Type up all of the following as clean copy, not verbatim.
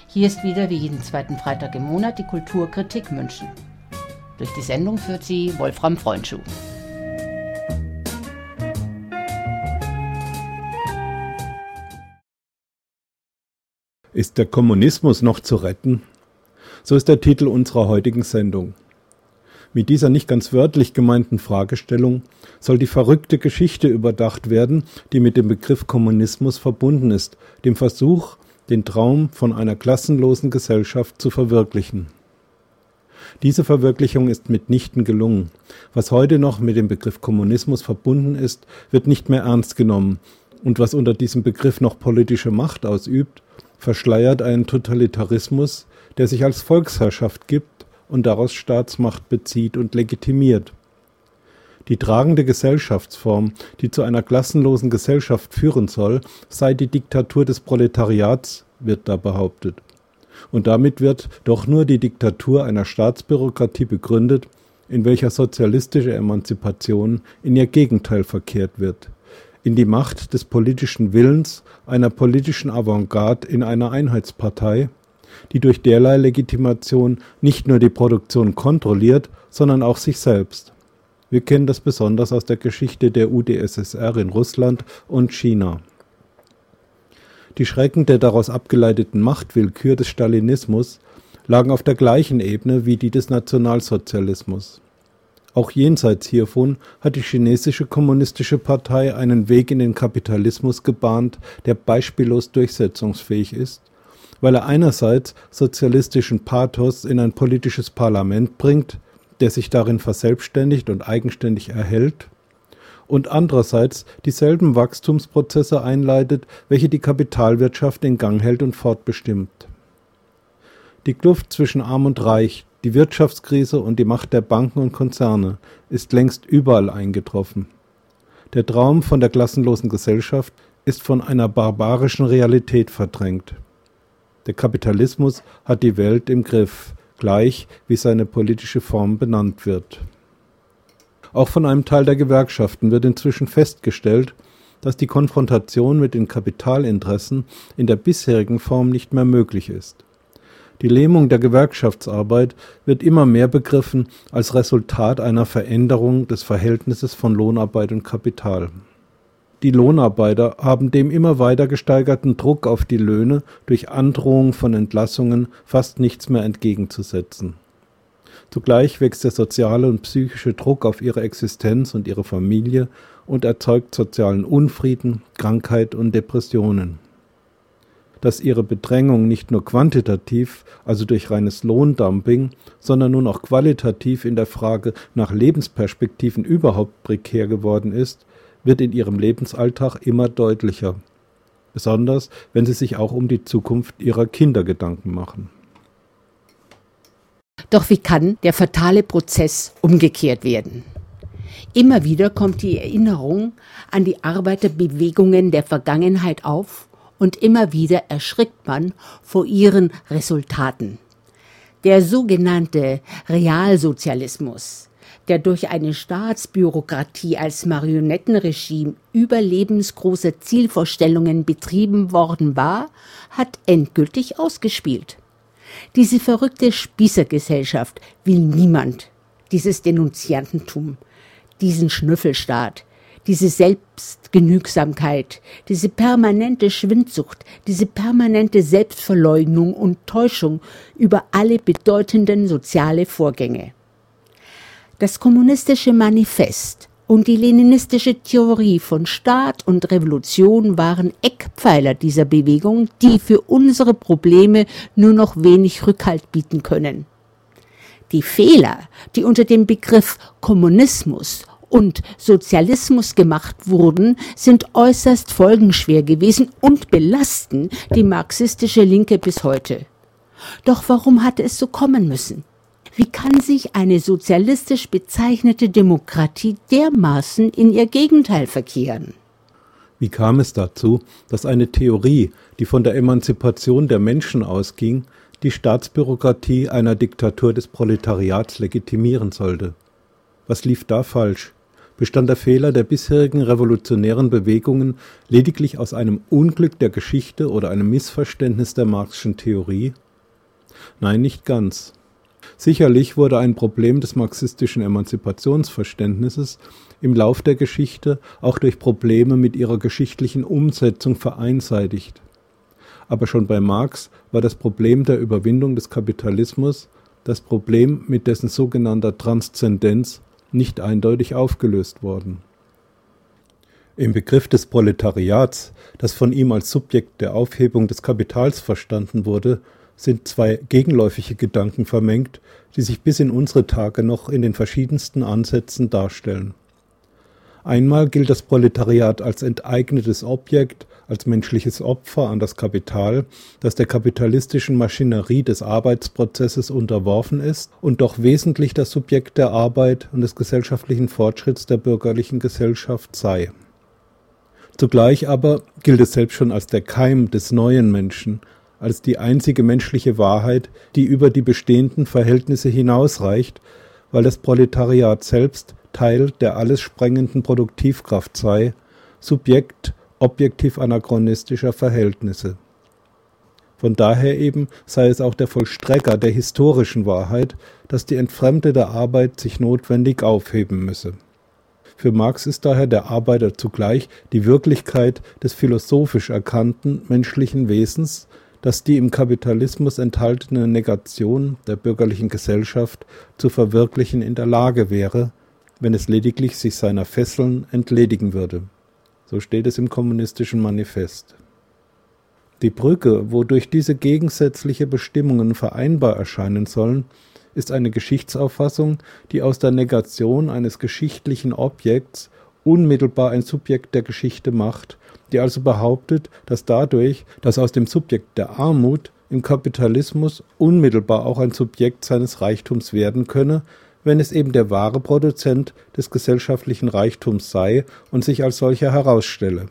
Hier ist wieder wie jeden zweiten Freitag im Monat die Kulturkritik München. Durch die Sendung führt sie Wolfram Freundschuh. Ist der Kommunismus noch zu retten? So ist der Titel unserer heutigen Sendung. Mit dieser nicht ganz wörtlich gemeinten Fragestellung soll die verrückte Geschichte überdacht werden, die mit dem Begriff Kommunismus verbunden ist, dem Versuch, den Traum von einer klassenlosen Gesellschaft zu verwirklichen. Diese Verwirklichung ist mitnichten gelungen. Was heute noch mit dem Begriff Kommunismus verbunden ist, wird nicht mehr ernst genommen, und was unter diesem Begriff noch politische Macht ausübt, verschleiert einen Totalitarismus, der sich als Volksherrschaft gibt und daraus Staatsmacht bezieht und legitimiert. Die tragende Gesellschaftsform, die zu einer klassenlosen Gesellschaft führen soll, sei die Diktatur des Proletariats, wird da behauptet. Und damit wird doch nur die Diktatur einer Staatsbürokratie begründet, in welcher sozialistische Emanzipation in ihr Gegenteil verkehrt wird, in die Macht des politischen Willens einer politischen Avantgarde in einer Einheitspartei, die durch derlei Legitimation nicht nur die Produktion kontrolliert, sondern auch sich selbst. Wir kennen das besonders aus der Geschichte der UdSSR in Russland und China. Die Schrecken der daraus abgeleiteten Machtwillkür des Stalinismus lagen auf der gleichen Ebene wie die des Nationalsozialismus. Auch jenseits hiervon hat die chinesische kommunistische Partei einen Weg in den Kapitalismus gebahnt, der beispiellos durchsetzungsfähig ist, weil er einerseits sozialistischen Pathos in ein politisches Parlament bringt, der sich darin verselbstständigt und eigenständig erhält, und andererseits dieselben Wachstumsprozesse einleitet, welche die Kapitalwirtschaft in Gang hält und fortbestimmt. Die Kluft zwischen Arm und Reich, die Wirtschaftskrise und die Macht der Banken und Konzerne ist längst überall eingetroffen. Der Traum von der klassenlosen Gesellschaft ist von einer barbarischen Realität verdrängt. Der Kapitalismus hat die Welt im Griff, gleich wie seine politische Form benannt wird. Auch von einem Teil der Gewerkschaften wird inzwischen festgestellt, dass die Konfrontation mit den Kapitalinteressen in der bisherigen Form nicht mehr möglich ist. Die Lähmung der Gewerkschaftsarbeit wird immer mehr begriffen als Resultat einer Veränderung des Verhältnisses von Lohnarbeit und Kapital. Die Lohnarbeiter haben dem immer weiter gesteigerten Druck auf die Löhne durch Androhung von Entlassungen fast nichts mehr entgegenzusetzen. Zugleich wächst der soziale und psychische Druck auf ihre Existenz und ihre Familie und erzeugt sozialen Unfrieden, Krankheit und Depressionen. Dass ihre Bedrängung nicht nur quantitativ, also durch reines Lohndumping, sondern nun auch qualitativ in der Frage nach Lebensperspektiven überhaupt prekär geworden ist, wird in ihrem Lebensalltag immer deutlicher, besonders wenn sie sich auch um die Zukunft ihrer Kinder Gedanken machen. Doch wie kann der fatale Prozess umgekehrt werden? Immer wieder kommt die Erinnerung an die Arbeiterbewegungen der Vergangenheit auf und immer wieder erschrickt man vor ihren Resultaten. Der sogenannte Realsozialismus, der durch eine Staatsbürokratie als Marionettenregime überlebensgroßer Zielvorstellungen betrieben worden war, hat endgültig ausgespielt. Diese verrückte Spießergesellschaft will niemand, dieses Denunziantentum, diesen Schnüffelstaat, diese Selbstgenügsamkeit, diese permanente Schwindsucht, diese permanente Selbstverleugnung und Täuschung über alle bedeutenden soziale Vorgänge. Das kommunistische Manifest und die leninistische Theorie von Staat und Revolution waren Eckpfeiler dieser Bewegung, die für unsere Probleme nur noch wenig Rückhalt bieten können. Die Fehler, die unter dem Begriff Kommunismus und Sozialismus gemacht wurden, sind äußerst folgenschwer gewesen und belasten die marxistische Linke bis heute. Doch warum hatte es so kommen müssen? Wie kann sich eine sozialistisch bezeichnete Demokratie dermaßen in ihr Gegenteil verkehren? Wie kam es dazu, dass eine Theorie, die von der Emanzipation der Menschen ausging, die Staatsbürokratie einer Diktatur des Proletariats legitimieren sollte? Was lief da falsch? bestand der Fehler der bisherigen revolutionären Bewegungen lediglich aus einem Unglück der Geschichte oder einem Missverständnis der Marxischen Theorie? Nein, nicht ganz. Sicherlich wurde ein Problem des marxistischen Emanzipationsverständnisses im Lauf der Geschichte auch durch Probleme mit ihrer geschichtlichen Umsetzung vereinseitigt. Aber schon bei Marx war das Problem der Überwindung des Kapitalismus, das Problem mit dessen sogenannter Transzendenz, nicht eindeutig aufgelöst worden. Im Begriff des Proletariats, das von ihm als Subjekt der Aufhebung des Kapitals verstanden wurde, sind zwei gegenläufige Gedanken vermengt, die sich bis in unsere Tage noch in den verschiedensten Ansätzen darstellen. Einmal gilt das Proletariat als enteignetes Objekt, als menschliches Opfer an das Kapital, das der kapitalistischen Maschinerie des Arbeitsprozesses unterworfen ist und doch wesentlich das Subjekt der Arbeit und des gesellschaftlichen Fortschritts der bürgerlichen Gesellschaft sei. Zugleich aber gilt es selbst schon als der Keim des neuen Menschen, als die einzige menschliche Wahrheit, die über die bestehenden Verhältnisse hinausreicht, weil das Proletariat selbst Teil der alles sprengenden Produktivkraft sei, Subjekt objektiv anachronistischer Verhältnisse. Von daher eben sei es auch der Vollstrecker der historischen Wahrheit, dass die entfremdete Arbeit sich notwendig aufheben müsse. Für Marx ist daher der Arbeiter zugleich die Wirklichkeit des philosophisch erkannten menschlichen Wesens, das die im Kapitalismus enthaltene Negation der bürgerlichen Gesellschaft zu verwirklichen in der Lage wäre, wenn es lediglich sich seiner Fesseln entledigen würde. So steht es im Kommunistischen Manifest. Die Brücke, wodurch diese gegensätzlichen Bestimmungen vereinbar erscheinen sollen, ist eine Geschichtsauffassung, die aus der Negation eines geschichtlichen Objekts unmittelbar ein Subjekt der Geschichte macht, die also behauptet, dass dadurch, dass aus dem Subjekt der Armut im Kapitalismus unmittelbar auch ein Subjekt seines Reichtums werden könne, wenn es eben der wahre Produzent des gesellschaftlichen Reichtums sei und sich als solcher herausstelle.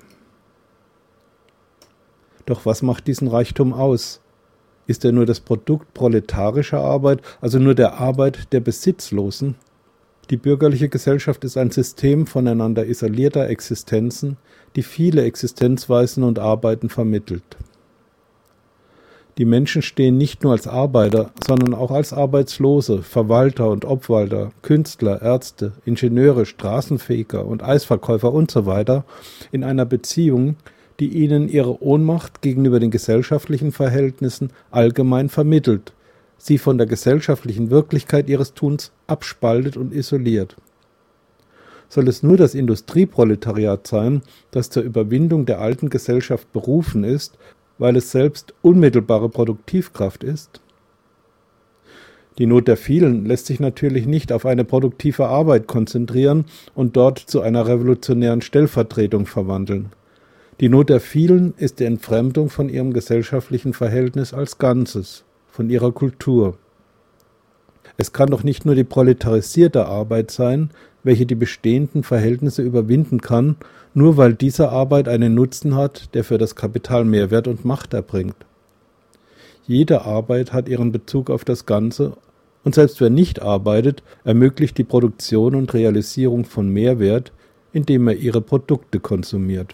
Doch was macht diesen Reichtum aus? Ist er nur das Produkt proletarischer Arbeit, also nur der Arbeit der Besitzlosen? Die bürgerliche Gesellschaft ist ein System voneinander isolierter Existenzen, die viele Existenzweisen und Arbeiten vermittelt. Die Menschen stehen nicht nur als Arbeiter, sondern auch als Arbeitslose, Verwalter und Obwalter, Künstler, Ärzte, Ingenieure, Straßenfeger und Eisverkäufer usw. in einer Beziehung, die ihnen ihre Ohnmacht gegenüber den gesellschaftlichen Verhältnissen allgemein vermittelt, sie von der gesellschaftlichen Wirklichkeit ihres Tuns abspaltet und isoliert. Soll es nur das Industrieproletariat sein, das zur Überwindung der alten Gesellschaft berufen ist, weil es selbst unmittelbare Produktivkraft ist? Die Not der vielen lässt sich natürlich nicht auf eine produktive Arbeit konzentrieren und dort zu einer revolutionären Stellvertretung verwandeln. Die Not der vielen ist die Entfremdung von ihrem gesellschaftlichen Verhältnis als Ganzes, von ihrer Kultur. Es kann doch nicht nur die proletarisierte Arbeit sein, welche die bestehenden Verhältnisse überwinden kann, nur weil diese Arbeit einen Nutzen hat, der für das Kapital Mehrwert und Macht erbringt. Jede Arbeit hat ihren Bezug auf das Ganze, und selbst wer nicht arbeitet, ermöglicht die Produktion und Realisierung von Mehrwert, indem er ihre Produkte konsumiert.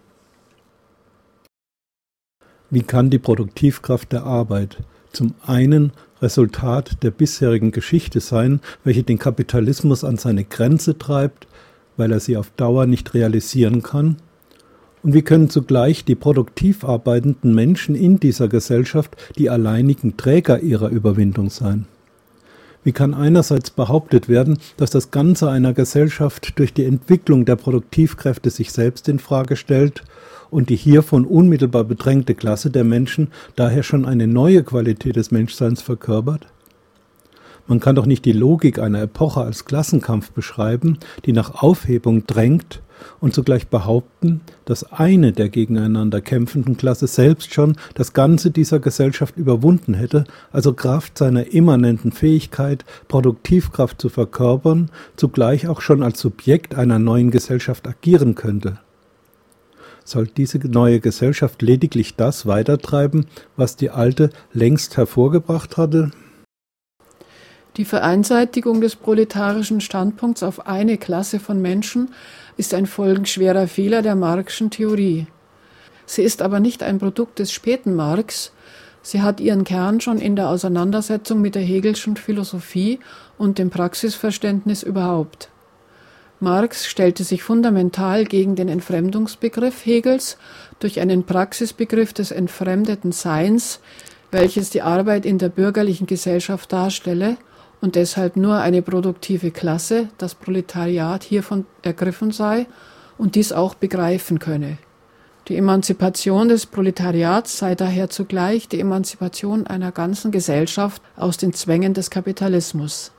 Wie kann die Produktivkraft der Arbeit zum einen Resultat der bisherigen Geschichte sein, welche den Kapitalismus an seine Grenze treibt, weil er sie auf Dauer nicht realisieren kann? Und wie können zugleich die produktiv arbeitenden Menschen in dieser Gesellschaft die alleinigen Träger ihrer Überwindung sein? Wie kann einerseits behauptet werden, dass das Ganze einer Gesellschaft durch die Entwicklung der Produktivkräfte sich selbst in Frage stellt und die hiervon unmittelbar bedrängte Klasse der Menschen daher schon eine neue Qualität des Menschseins verkörpert? Man kann doch nicht die Logik einer Epoche als Klassenkampf beschreiben, die nach Aufhebung drängt, und zugleich behaupten, dass eine der gegeneinander kämpfenden Klasse selbst schon das Ganze dieser Gesellschaft überwunden hätte, also Kraft seiner immanenten Fähigkeit, Produktivkraft zu verkörpern, zugleich auch schon als Subjekt einer neuen Gesellschaft agieren könnte. Soll diese neue Gesellschaft lediglich das weitertreiben, was die alte längst hervorgebracht hatte? Die Vereinseitigung des proletarischen Standpunkts auf eine Klasse von Menschen ist ein folgenschwerer Fehler der Marx'schen Theorie. Sie ist aber nicht ein Produkt des späten Marx, sie hat ihren Kern schon in der Auseinandersetzung mit der Hegelschen Philosophie und dem Praxisverständnis überhaupt. Marx stellte sich fundamental gegen den Entfremdungsbegriff Hegels durch einen Praxisbegriff des entfremdeten Seins, welches die Arbeit in der bürgerlichen Gesellschaft darstelle und deshalb nur eine produktive Klasse, das Proletariat, hiervon ergriffen sei und dies auch begreifen könne. Die Emanzipation des Proletariats sei daher zugleich die Emanzipation einer ganzen Gesellschaft aus den Zwängen des Kapitalismus.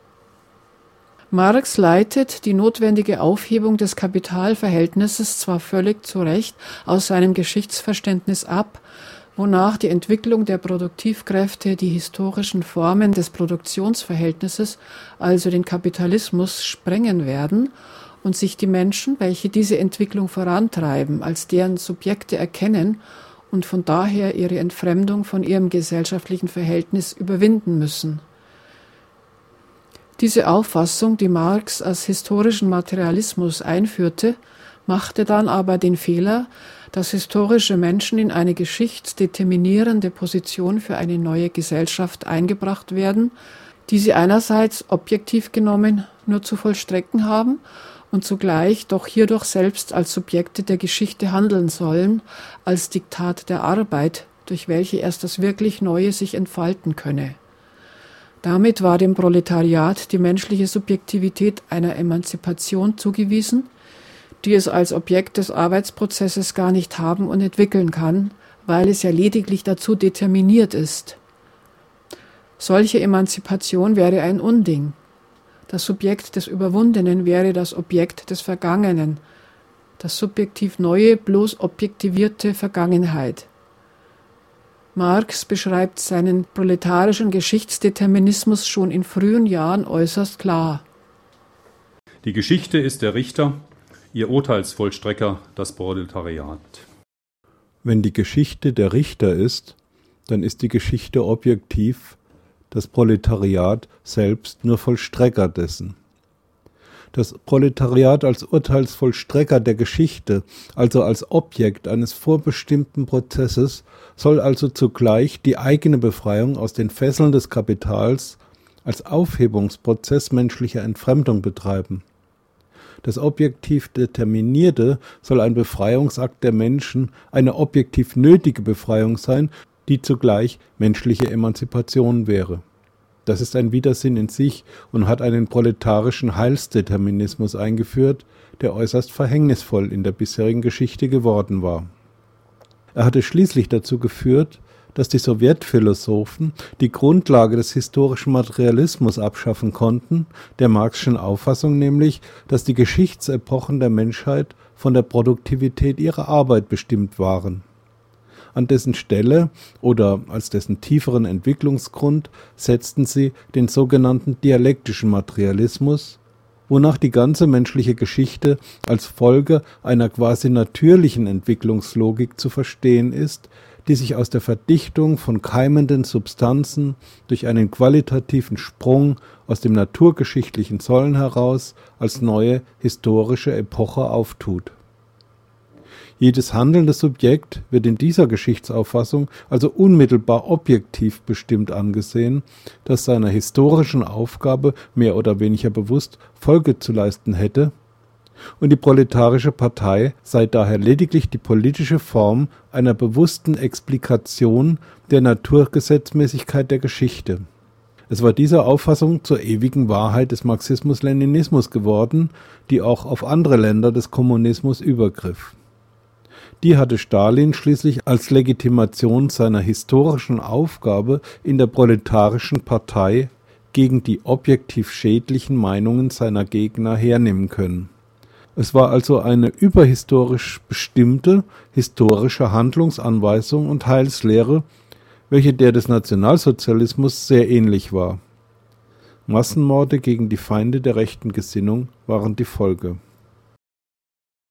Marx leitet die notwendige Aufhebung des Kapitalverhältnisses zwar völlig zu Recht aus seinem Geschichtsverständnis ab, wonach die Entwicklung der Produktivkräfte die historischen Formen des Produktionsverhältnisses, also den Kapitalismus, sprengen werden und sich die Menschen, welche diese Entwicklung vorantreiben, als deren Subjekte erkennen und von daher ihre Entfremdung von ihrem gesellschaftlichen Verhältnis überwinden müssen. Diese Auffassung, die Marx als historischen Materialismus einführte, machte dann aber den Fehler, dass historische Menschen in eine geschichtsdeterminierende Position für eine neue Gesellschaft eingebracht werden, die sie einerseits objektiv genommen nur zu vollstrecken haben und zugleich doch hierdurch selbst als Subjekte der Geschichte handeln sollen, als Diktat der Arbeit, durch welche erst das wirklich Neue sich entfalten könne. Damit war dem Proletariat die menschliche Subjektivität einer Emanzipation zugewiesen, die es als Objekt des Arbeitsprozesses gar nicht haben und entwickeln kann, weil es ja lediglich dazu determiniert ist. Solche Emanzipation wäre ein Unding. Das Subjekt des Überwundenen wäre das Objekt des Vergangenen, das subjektiv Neue bloß objektivierte Vergangenheit. Marx beschreibt seinen proletarischen Geschichtsdeterminismus schon in frühen Jahren äußerst klar. Die Geschichte ist der Richter, ihr Urteilsvollstrecker das Proletariat. Wenn die Geschichte der Richter ist, dann ist die Geschichte objektiv, das Proletariat selbst nur Vollstrecker dessen. Das Proletariat als Urteilsvollstrecker der Geschichte, also als Objekt eines vorbestimmten Prozesses, soll also zugleich die eigene Befreiung aus den Fesseln des Kapitals als Aufhebungsprozess menschlicher Entfremdung betreiben. Das objektiv Determinierte soll ein Befreiungsakt der Menschen, eine objektiv nötige Befreiung sein, die zugleich menschliche Emanzipation wäre. Das ist ein Widersinn in sich und hat einen proletarischen Heilsdeterminismus eingeführt, der äußerst verhängnisvoll in der bisherigen Geschichte geworden war. Er hatte schließlich dazu geführt, dass die Sowjetphilosophen die Grundlage des historischen Materialismus abschaffen konnten, der Marx'schen Auffassung nämlich, dass die Geschichtsepochen der Menschheit von der Produktivität ihrer Arbeit bestimmt waren. An dessen Stelle oder als dessen tieferen Entwicklungsgrund setzten sie den sogenannten dialektischen Materialismus, wonach die ganze menschliche Geschichte als Folge einer quasi natürlichen Entwicklungslogik zu verstehen ist, die sich aus der Verdichtung von keimenden Substanzen durch einen qualitativen Sprung aus dem naturgeschichtlichen Sollen heraus als neue historische Epoche auftut. Jedes handelnde Subjekt wird in dieser Geschichtsauffassung also unmittelbar objektiv bestimmt angesehen, das seiner historischen Aufgabe mehr oder weniger bewusst Folge zu leisten hätte, und die proletarische Partei sei daher lediglich die politische Form einer bewussten Explikation der Naturgesetzmäßigkeit der Geschichte. Es war diese Auffassung zur ewigen Wahrheit des Marxismus-Leninismus geworden, die auch auf andere Länder des Kommunismus übergriff. Die hatte Stalin schließlich als Legitimation seiner historischen Aufgabe in der proletarischen Partei gegen die objektiv schädlichen Meinungen seiner Gegner hernehmen können. Es war also eine überhistorisch bestimmte historische Handlungsanweisung und Heilslehre, welche der des Nationalsozialismus sehr ähnlich war. Massenmorde gegen die Feinde der rechten Gesinnung waren die Folge.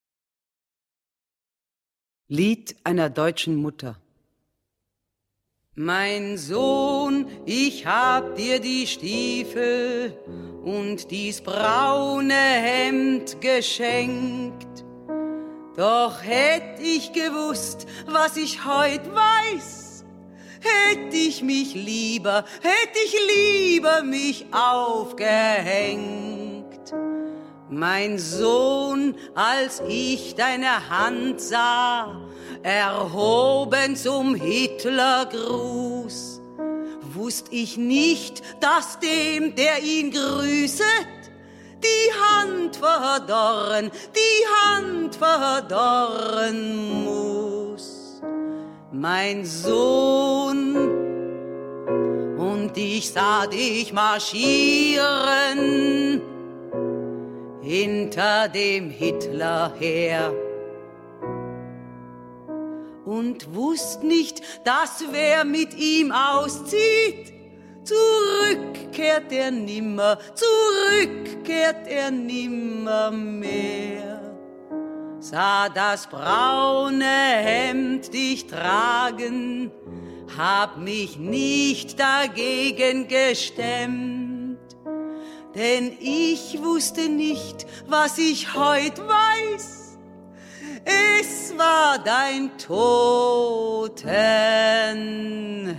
Lied einer deutschen Mutter. Mein Sohn, ich hab dir die Stiefel und dies braune Hemd geschenkt. Doch hätt ich gewusst, was ich heut weiß, hätt ich lieber mich aufgehängt. Mein Sohn, als ich deine Hand sah, erhoben zum Hitlergruß, wusst ich nicht, dass dem, der ihn grüßet, die Hand verdorren muss. Mein Sohn, und ich sah dich marschieren hinter dem Hitler her und wusst nicht, dass wer mit ihm auszieht, zurückkehrt er nimmer mehr. Sah das braune Hemd dich tragen, hab mich nicht dagegen gestemmt, denn ich wusste nicht, was ich heut weiß. Es war dein Totenhemd.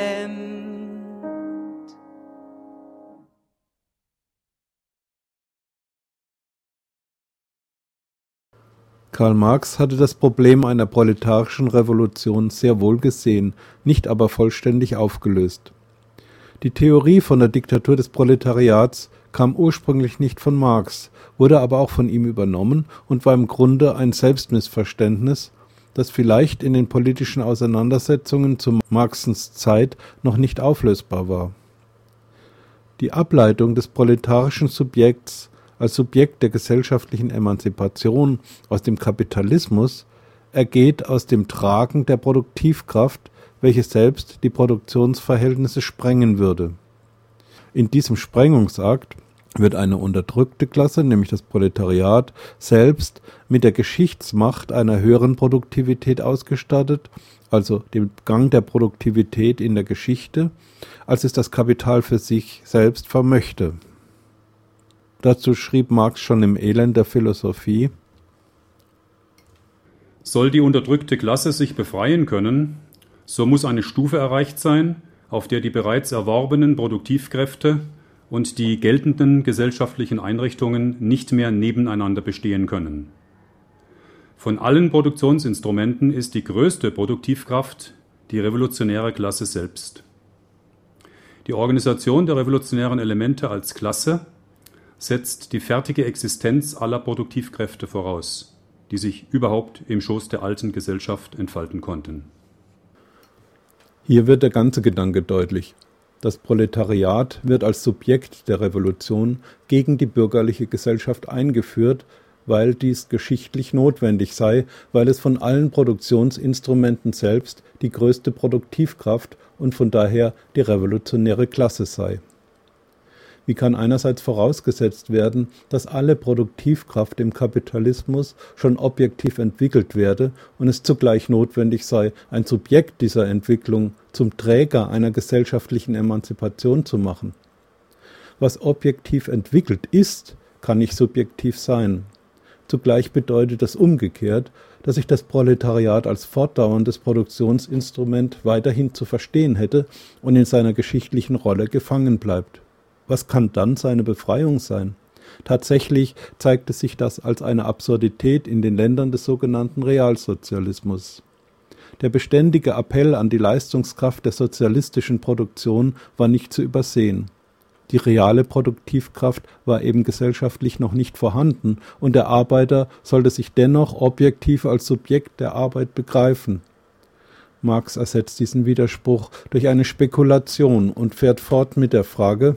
Karl Marx hatte das Problem einer proletarischen Revolution sehr wohl gesehen, nicht aber vollständig aufgelöst. Die Theorie von der Diktatur des Proletariats kam ursprünglich nicht von Marx, wurde aber auch von ihm übernommen und war im Grunde ein Selbstmissverständnis, das vielleicht in den politischen Auseinandersetzungen zu Marxens Zeit noch nicht auflösbar war. Die Ableitung des proletarischen Subjekts als Subjekt der gesellschaftlichen Emanzipation aus dem Kapitalismus ergeht aus dem Tragen der Produktivkraft, welche selbst die Produktionsverhältnisse sprengen würde. In diesem Sprengungsakt wird eine unterdrückte Klasse, nämlich das Proletariat, selbst mit der Geschichtsmacht einer höheren Produktivität ausgestattet, also dem Gang der Produktivität in der Geschichte, als es das Kapital für sich selbst vermöchte. Dazu schrieb Marx schon im Elend der Philosophie: Soll die unterdrückte Klasse sich befreien können, so muss eine Stufe erreicht sein, auf der die bereits erworbenen Produktivkräfte und die geltenden gesellschaftlichen Einrichtungen nicht mehr nebeneinander bestehen können. Von allen Produktionsinstrumenten ist die größte Produktivkraft die revolutionäre Klasse selbst. Die Organisation der revolutionären Elemente als Klasse setzt die fertige Existenz aller Produktivkräfte voraus, die sich überhaupt im Schoß der alten Gesellschaft entfalten konnten. Hier wird der ganze Gedanke deutlich. Das Proletariat wird als Subjekt der Revolution gegen die bürgerliche Gesellschaft eingeführt, weil dies geschichtlich notwendig sei, weil es von allen Produktionsinstrumenten selbst die größte Produktivkraft und von daher die revolutionäre Klasse sei. Wie kann einerseits vorausgesetzt werden, dass alle Produktivkraft im Kapitalismus schon objektiv entwickelt werde und es zugleich notwendig sei, ein Subjekt dieser Entwicklung zum Träger einer gesellschaftlichen Emanzipation zu machen? Was objektiv entwickelt ist, kann nicht subjektiv sein. Zugleich bedeutet das umgekehrt, dass sich das Proletariat als fortdauerndes Produktionsinstrument weiterhin zu verstehen hätte und in seiner geschichtlichen Rolle gefangen bleibt. Was kann dann seine Befreiung sein? Tatsächlich zeigte sich das als eine Absurdität in den Ländern des sogenannten Realsozialismus. Der beständige Appell an die Leistungskraft der sozialistischen Produktion war nicht zu übersehen. Die reale Produktivkraft war eben gesellschaftlich noch nicht vorhanden und der Arbeiter sollte sich dennoch objektiv als Subjekt der Arbeit begreifen. Marx ersetzt diesen Widerspruch durch eine Spekulation und fährt fort mit der Frage: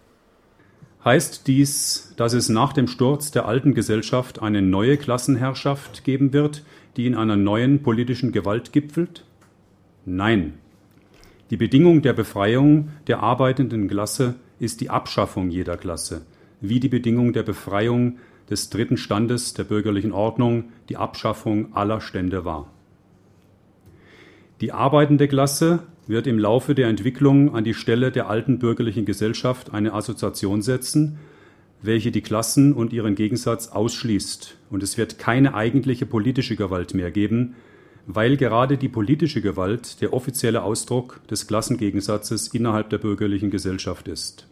Heißt dies, dass es nach dem Sturz der alten Gesellschaft eine neue Klassenherrschaft geben wird, die in einer neuen politischen Gewalt gipfelt? Nein. Die Bedingung der Befreiung der arbeitenden Klasse ist die Abschaffung jeder Klasse, wie die Bedingung der Befreiung des dritten Standes der bürgerlichen Ordnung die Abschaffung aller Stände war. Die arbeitende Klasse wird im Laufe der Entwicklung an die Stelle der alten bürgerlichen Gesellschaft eine Assoziation setzen, welche die Klassen und ihren Gegensatz ausschließt. Und es wird keine eigentliche politische Gewalt mehr geben, weil gerade die politische Gewalt der offizielle Ausdruck des Klassengegensatzes innerhalb der bürgerlichen Gesellschaft ist.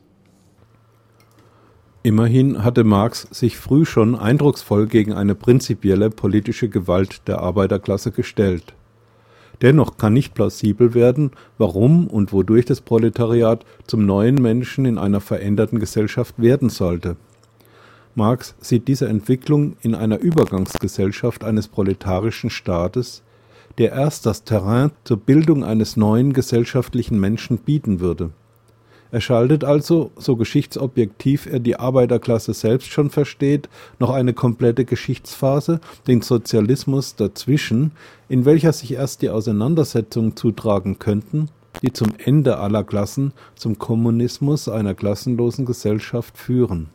Immerhin hatte Marx sich früh schon eindrucksvoll gegen eine prinzipielle politische Gewalt der Arbeiterklasse gestellt. Dennoch kann nicht plausibel werden, warum und wodurch das Proletariat zum neuen Menschen in einer veränderten Gesellschaft werden sollte. Marx sieht diese Entwicklung in einer Übergangsgesellschaft eines proletarischen Staates, der erst das Terrain zur Bildung eines neuen gesellschaftlichen Menschen bieten würde. Er schaltet also, so geschichtsobjektiv er die Arbeiterklasse selbst schon versteht, noch eine komplette Geschichtsphase, den Sozialismus dazwischen, in welcher sich erst die Auseinandersetzungen zutragen könnten, die zum Ende aller Klassen, zum Kommunismus einer klassenlosen Gesellschaft führen.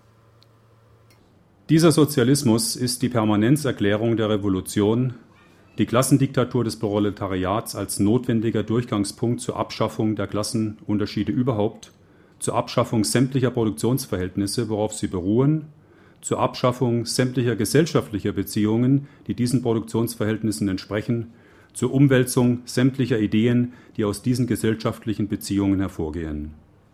Dieser Sozialismus ist die Permanenzerklärung der Revolution, die Klassendiktatur des Proletariats als notwendiger Durchgangspunkt zur Abschaffung der Klassenunterschiede überhaupt, zur Abschaffung sämtlicher Produktionsverhältnisse, worauf sie beruhen, zur Abschaffung sämtlicher gesellschaftlicher Beziehungen, die diesen Produktionsverhältnissen entsprechen, zur Umwälzung sämtlicher Ideen, die aus diesen gesellschaftlichen Beziehungen hervorgehen.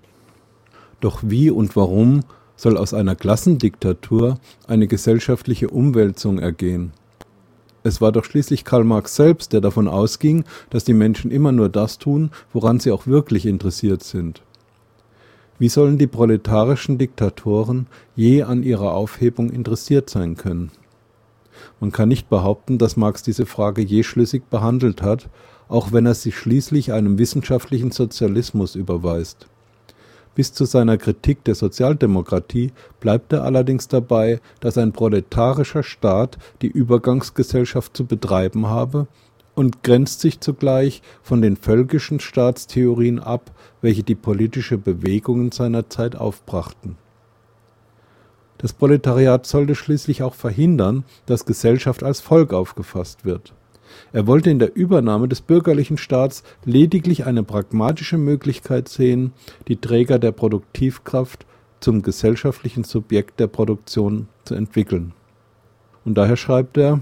Doch wie und warum soll aus einer Klassendiktatur eine gesellschaftliche Umwälzung ergehen? Es war doch schließlich Karl Marx selbst, der davon ausging, dass die Menschen immer nur das tun, woran sie auch wirklich interessiert sind. Wie sollen die proletarischen Diktatoren je an ihrer Aufhebung interessiert sein können? Man kann nicht behaupten, dass Marx diese Frage je schlüssig behandelt hat, auch wenn er sich schließlich einem wissenschaftlichen Sozialismus überweist. Bis zu seiner Kritik der Sozialdemokratie bleibt er allerdings dabei, dass ein proletarischer Staat die Übergangsgesellschaft zu betreiben habe und grenzt sich zugleich von den völkischen Staatstheorien ab, welche die politische Bewegung seiner Zeit aufbrachten. Das Proletariat sollte schließlich auch verhindern, dass Gesellschaft als Volk aufgefasst wird. Er wollte in der Übernahme des bürgerlichen Staats lediglich eine pragmatische Möglichkeit sehen, die Träger der Produktivkraft zum gesellschaftlichen Subjekt der Produktion zu entwickeln. Und daher schreibt er: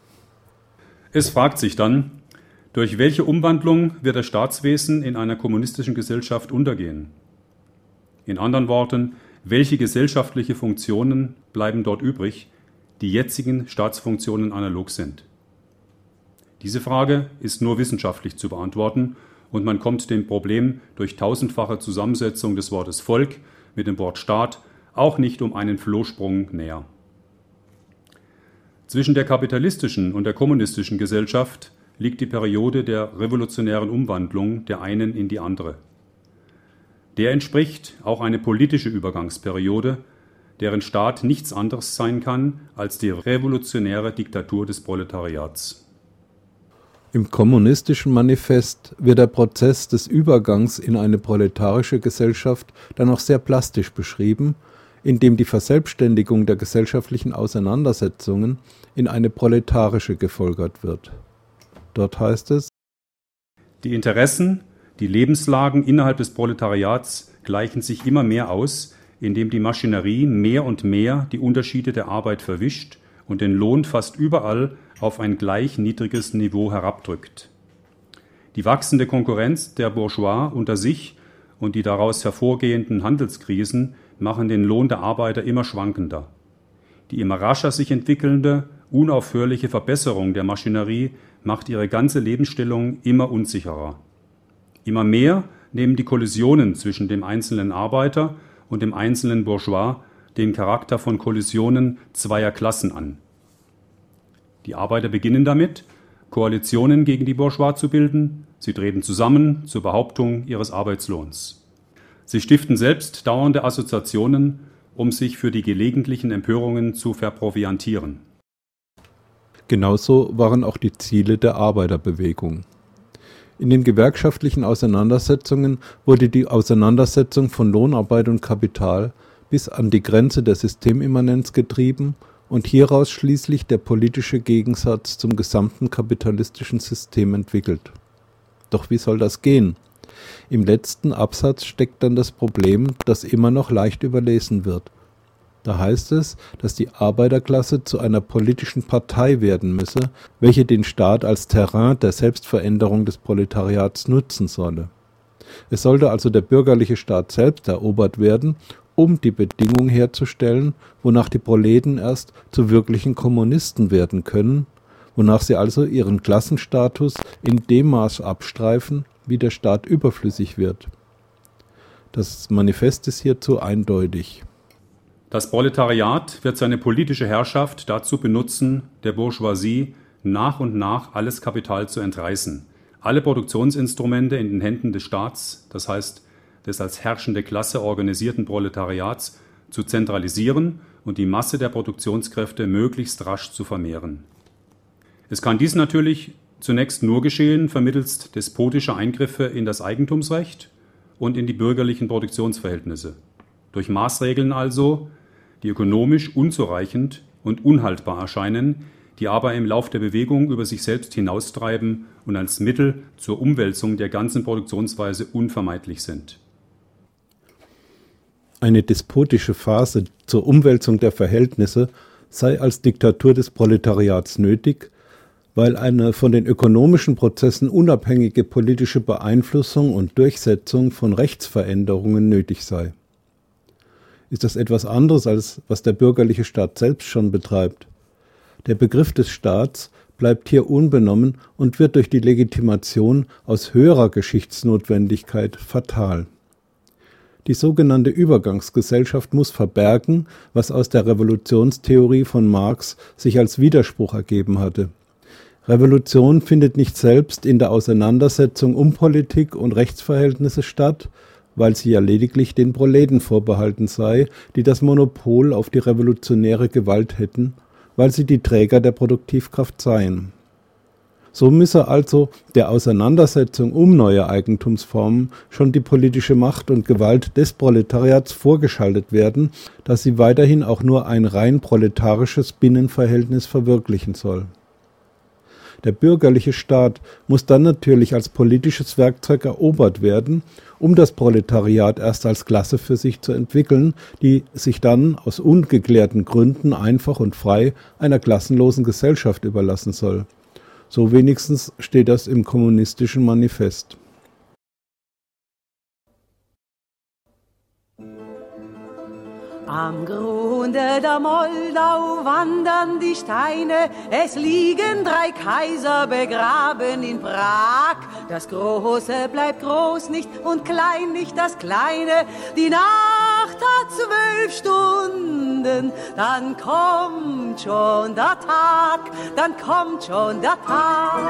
Es fragt sich dann, durch welche Umwandlung wird das Staatswesen in einer kommunistischen Gesellschaft untergehen? In anderen Worten, welche gesellschaftliche Funktionen bleiben dort übrig, die jetzigen Staatsfunktionen analog sind? Diese Frage ist nur wissenschaftlich zu beantworten und man kommt dem Problem durch tausendfache Zusammensetzung des Wortes Volk mit dem Wort Staat auch nicht um einen Flohsprung näher. Zwischen der kapitalistischen und der kommunistischen Gesellschaft liegt die Periode der revolutionären Umwandlung der einen in die andere. Der entspricht auch eine politische Übergangsperiode, deren Staat nichts anderes sein kann als die revolutionäre Diktatur des Proletariats. Im Kommunistischen Manifest wird der Prozess des Übergangs in eine proletarische Gesellschaft dann auch sehr plastisch beschrieben, indem die Verselbstständigung der gesellschaftlichen Auseinandersetzungen in eine proletarische gefolgert wird. Dort heißt es: Die Interessen, die Lebenslagen innerhalb des Proletariats gleichen sich immer mehr aus, indem die Maschinerie mehr und mehr die Unterschiede der Arbeit verwischt und den Lohn fast überall auf ein gleich niedriges Niveau herabdrückt. Die wachsende Konkurrenz der Bourgeois unter sich und die daraus hervorgehenden Handelskrisen machen den Lohn der Arbeiter immer schwankender. Die immer rascher sich entwickelnde, unaufhörliche Verbesserung der Maschinerie macht ihre ganze Lebensstellung immer unsicherer. Immer mehr nehmen die Kollisionen zwischen dem einzelnen Arbeiter und dem einzelnen Bourgeois den Charakter von Kollisionen zweier Klassen an. Die Arbeiter beginnen damit, Koalitionen gegen die Bourgeois zu bilden. Sie treten zusammen zur Behauptung ihres Arbeitslohns. Sie stiften selbst dauernde Assoziationen, um sich für die gelegentlichen Empörungen zu verproviantieren. Genauso waren auch die Ziele der Arbeiterbewegung. In den gewerkschaftlichen Auseinandersetzungen wurde die Auseinandersetzung von Lohnarbeit und Kapital bis an die Grenze der Systemimmanenz getrieben und hieraus schließlich der politische Gegensatz zum gesamten kapitalistischen System entwickelt. Doch wie soll das gehen? Im letzten Absatz steckt dann das Problem, das immer noch leicht überlesen wird. Da heißt es, dass die Arbeiterklasse zu einer politischen Partei werden müsse, welche den Staat als Terrain der Selbstveränderung des Proletariats nutzen solle. Es sollte also der bürgerliche Staat selbst erobert werden, um die Bedingung herzustellen, wonach die Proleten erst zu wirklichen Kommunisten werden können, wonach sie also ihren Klassenstatus in dem Maß abstreifen, wie der Staat überflüssig wird. Das Manifest ist hierzu eindeutig. Das Proletariat wird seine politische Herrschaft dazu benutzen, der Bourgeoisie nach und nach alles Kapital zu entreißen, alle Produktionsinstrumente in den Händen des Staats, das heißt des als herrschende Klasse organisierten Proletariats, zu zentralisieren und die Masse der Produktionskräfte möglichst rasch zu vermehren. Es kann dies natürlich zunächst nur geschehen vermittels despotischer Eingriffe in das Eigentumsrecht und in die bürgerlichen Produktionsverhältnisse. Durch Maßregeln also, die ökonomisch unzureichend und unhaltbar erscheinen, die aber im Lauf der Bewegung über sich selbst hinaustreiben und als Mittel zur Umwälzung der ganzen Produktionsweise unvermeidlich sind. Eine despotische Phase zur Umwälzung der Verhältnisse sei als Diktatur des Proletariats nötig, weil eine von den ökonomischen Prozessen unabhängige politische Beeinflussung und Durchsetzung von Rechtsveränderungen nötig sei. Ist das etwas anderes, als was der bürgerliche Staat selbst schon betreibt? Der Begriff des Staats bleibt hier unbenommen und wird durch die Legitimation aus höherer Geschichtsnotwendigkeit fatal. Die sogenannte Übergangsgesellschaft muss verbergen, was aus der Revolutionstheorie von Marx sich als Widerspruch ergeben hatte. Revolution findet nicht selbst in der Auseinandersetzung um Politik und Rechtsverhältnisse statt, weil sie ja lediglich den Proleten vorbehalten sei, die das Monopol auf die revolutionäre Gewalt hätten, weil sie die Träger der Produktivkraft seien. So müsse also der Auseinandersetzung um neue Eigentumsformen schon die politische Macht und Gewalt des Proletariats vorgeschaltet werden, dass sie weiterhin auch nur ein rein proletarisches Binnenverhältnis verwirklichen soll. Der bürgerliche Staat muss dann natürlich als politisches Werkzeug erobert werden, um das Proletariat erst als Klasse für sich zu entwickeln, die sich dann aus ungeklärten Gründen einfach und frei einer klassenlosen Gesellschaft überlassen soll. So wenigstens steht das im kommunistischen Manifest. Am Grunde der Moldau wandern die Steine, es liegen 3 Kaiser begraben in Prag. Das Große bleibt groß nicht und klein nicht das Kleine. Die Nacht hat 12 Stunden, dann kommt schon der Tag, dann kommt schon der Tag.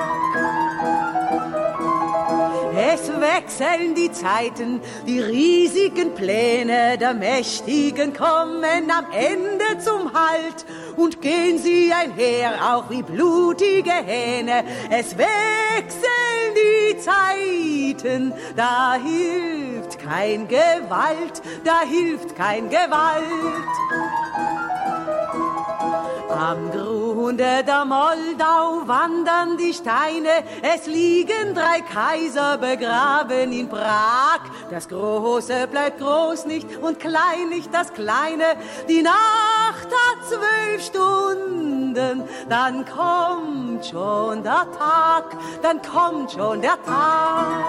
Es wechseln die Zeiten, die riesigen Pläne der Mächtigen kommen am Ende zum Halt und gehen sie einher, auch wie blutige Hähne. Es wechseln die Zeiten, da hilft kein Gewalt, da hilft kein Gewalt. Am Grunde der Moldau wandern die Steine, es liegen 3 Kaiser begraben in Prag. Das Große bleibt groß nicht und klein nicht das Kleine. Die Nacht hat 12 Stunden, dann kommt schon der Tag, dann kommt schon der Tag.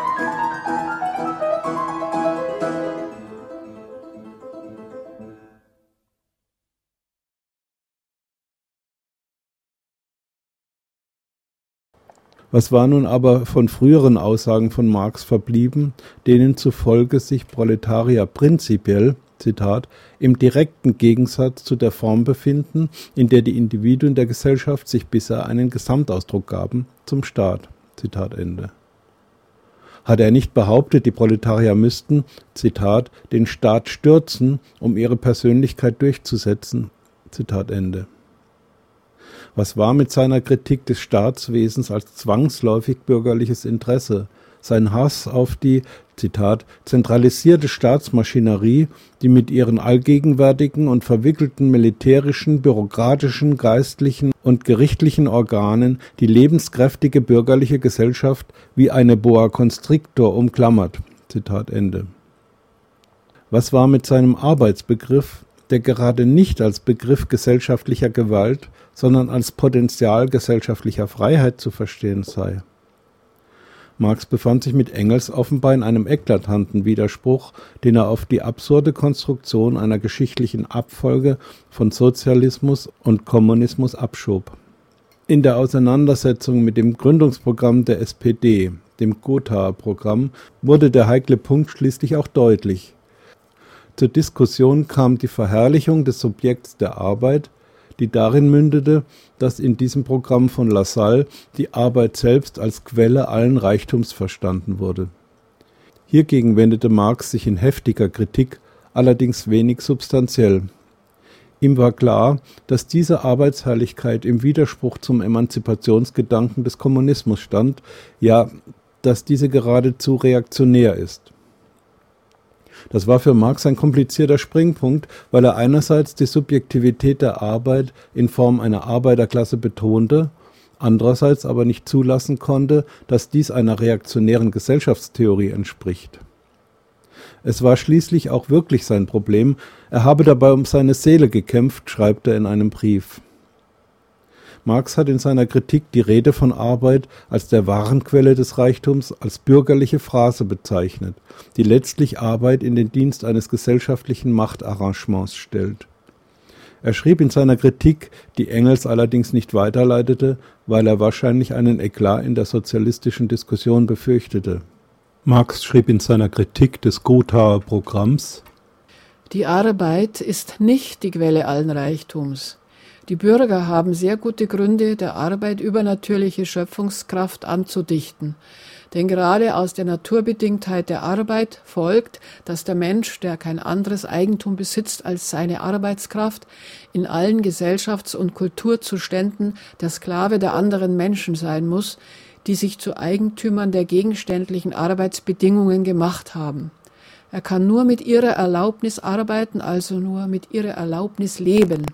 Was war nun aber von früheren Aussagen von Marx verblieben, denen zufolge sich Proletarier prinzipiell, Zitat, im direkten Gegensatz zu der Form befinden, in der die Individuen der Gesellschaft sich bisher einen Gesamtausdruck gaben, zum Staat, Zitat Ende. Hat er nicht behauptet, die Proletarier müssten, Zitat, den Staat stürzen, um ihre Persönlichkeit durchzusetzen, Zitat Ende. Was war mit seiner Kritik des Staatswesens als zwangsläufig bürgerliches Interesse, sein Hass auf die, Zitat, zentralisierte Staatsmaschinerie, die mit ihren allgegenwärtigen und verwickelten militärischen, bürokratischen, geistlichen und gerichtlichen Organen die lebenskräftige bürgerliche Gesellschaft wie eine Boa Constrictor umklammert. Zitat Ende. Was war mit seinem Arbeitsbegriff, der gerade nicht als Begriff gesellschaftlicher Gewalt, sondern als Potenzial gesellschaftlicher Freiheit zu verstehen sei? Marx befand sich mit Engels offenbar in einem eklatanten Widerspruch, den er auf die absurde Konstruktion einer geschichtlichen Abfolge von Sozialismus und Kommunismus abschob. In der Auseinandersetzung mit dem Gründungsprogramm der SPD, dem Gothaer-Programm, wurde der heikle Punkt schließlich auch deutlich. Zur Diskussion kam die Verherrlichung des Subjekts der Arbeit, die darin mündete, dass in diesem Programm von Lassalle die Arbeit selbst als Quelle allen Reichtums verstanden wurde. Hiergegen wendete Marx sich in heftiger Kritik, allerdings wenig substanziell. Ihm war klar, dass diese Arbeitsherrlichkeit im Widerspruch zum Emanzipationsgedanken des Kommunismus stand, ja, dass diese geradezu reaktionär ist. Das war für Marx ein komplizierter Springpunkt, weil er einerseits die Subjektivität der Arbeit in Form einer Arbeiterklasse betonte, andererseits aber nicht zulassen konnte, dass dies einer reaktionären Gesellschaftstheorie entspricht. Es war schließlich auch wirklich sein Problem, er habe dabei um seine Seele gekämpft, schreibt er in einem Brief. Marx hat in seiner Kritik die Rede von Arbeit als der wahren Quelle des Reichtums als bürgerliche Phrase bezeichnet, die letztlich Arbeit in den Dienst eines gesellschaftlichen Machtarrangements stellt. Er schrieb in seiner Kritik, die Engels allerdings nicht weiterleitete, weil er wahrscheinlich einen Eklat in der sozialistischen Diskussion befürchtete. Marx schrieb in seiner Kritik des Gothaer Programms: Die Arbeit ist nicht die Quelle allen Reichtums. Die Bürger haben sehr gute Gründe, der Arbeit übernatürliche Schöpfungskraft anzudichten. Denn gerade aus der Naturbedingtheit der Arbeit folgt, dass der Mensch, der kein anderes Eigentum besitzt als seine Arbeitskraft, in allen Gesellschafts- und Kulturzuständen der Sklave der anderen Menschen sein muss, die sich zu Eigentümern der gegenständlichen Arbeitsbedingungen gemacht haben. Er kann nur mit ihrer Erlaubnis arbeiten, also nur mit ihrer Erlaubnis leben.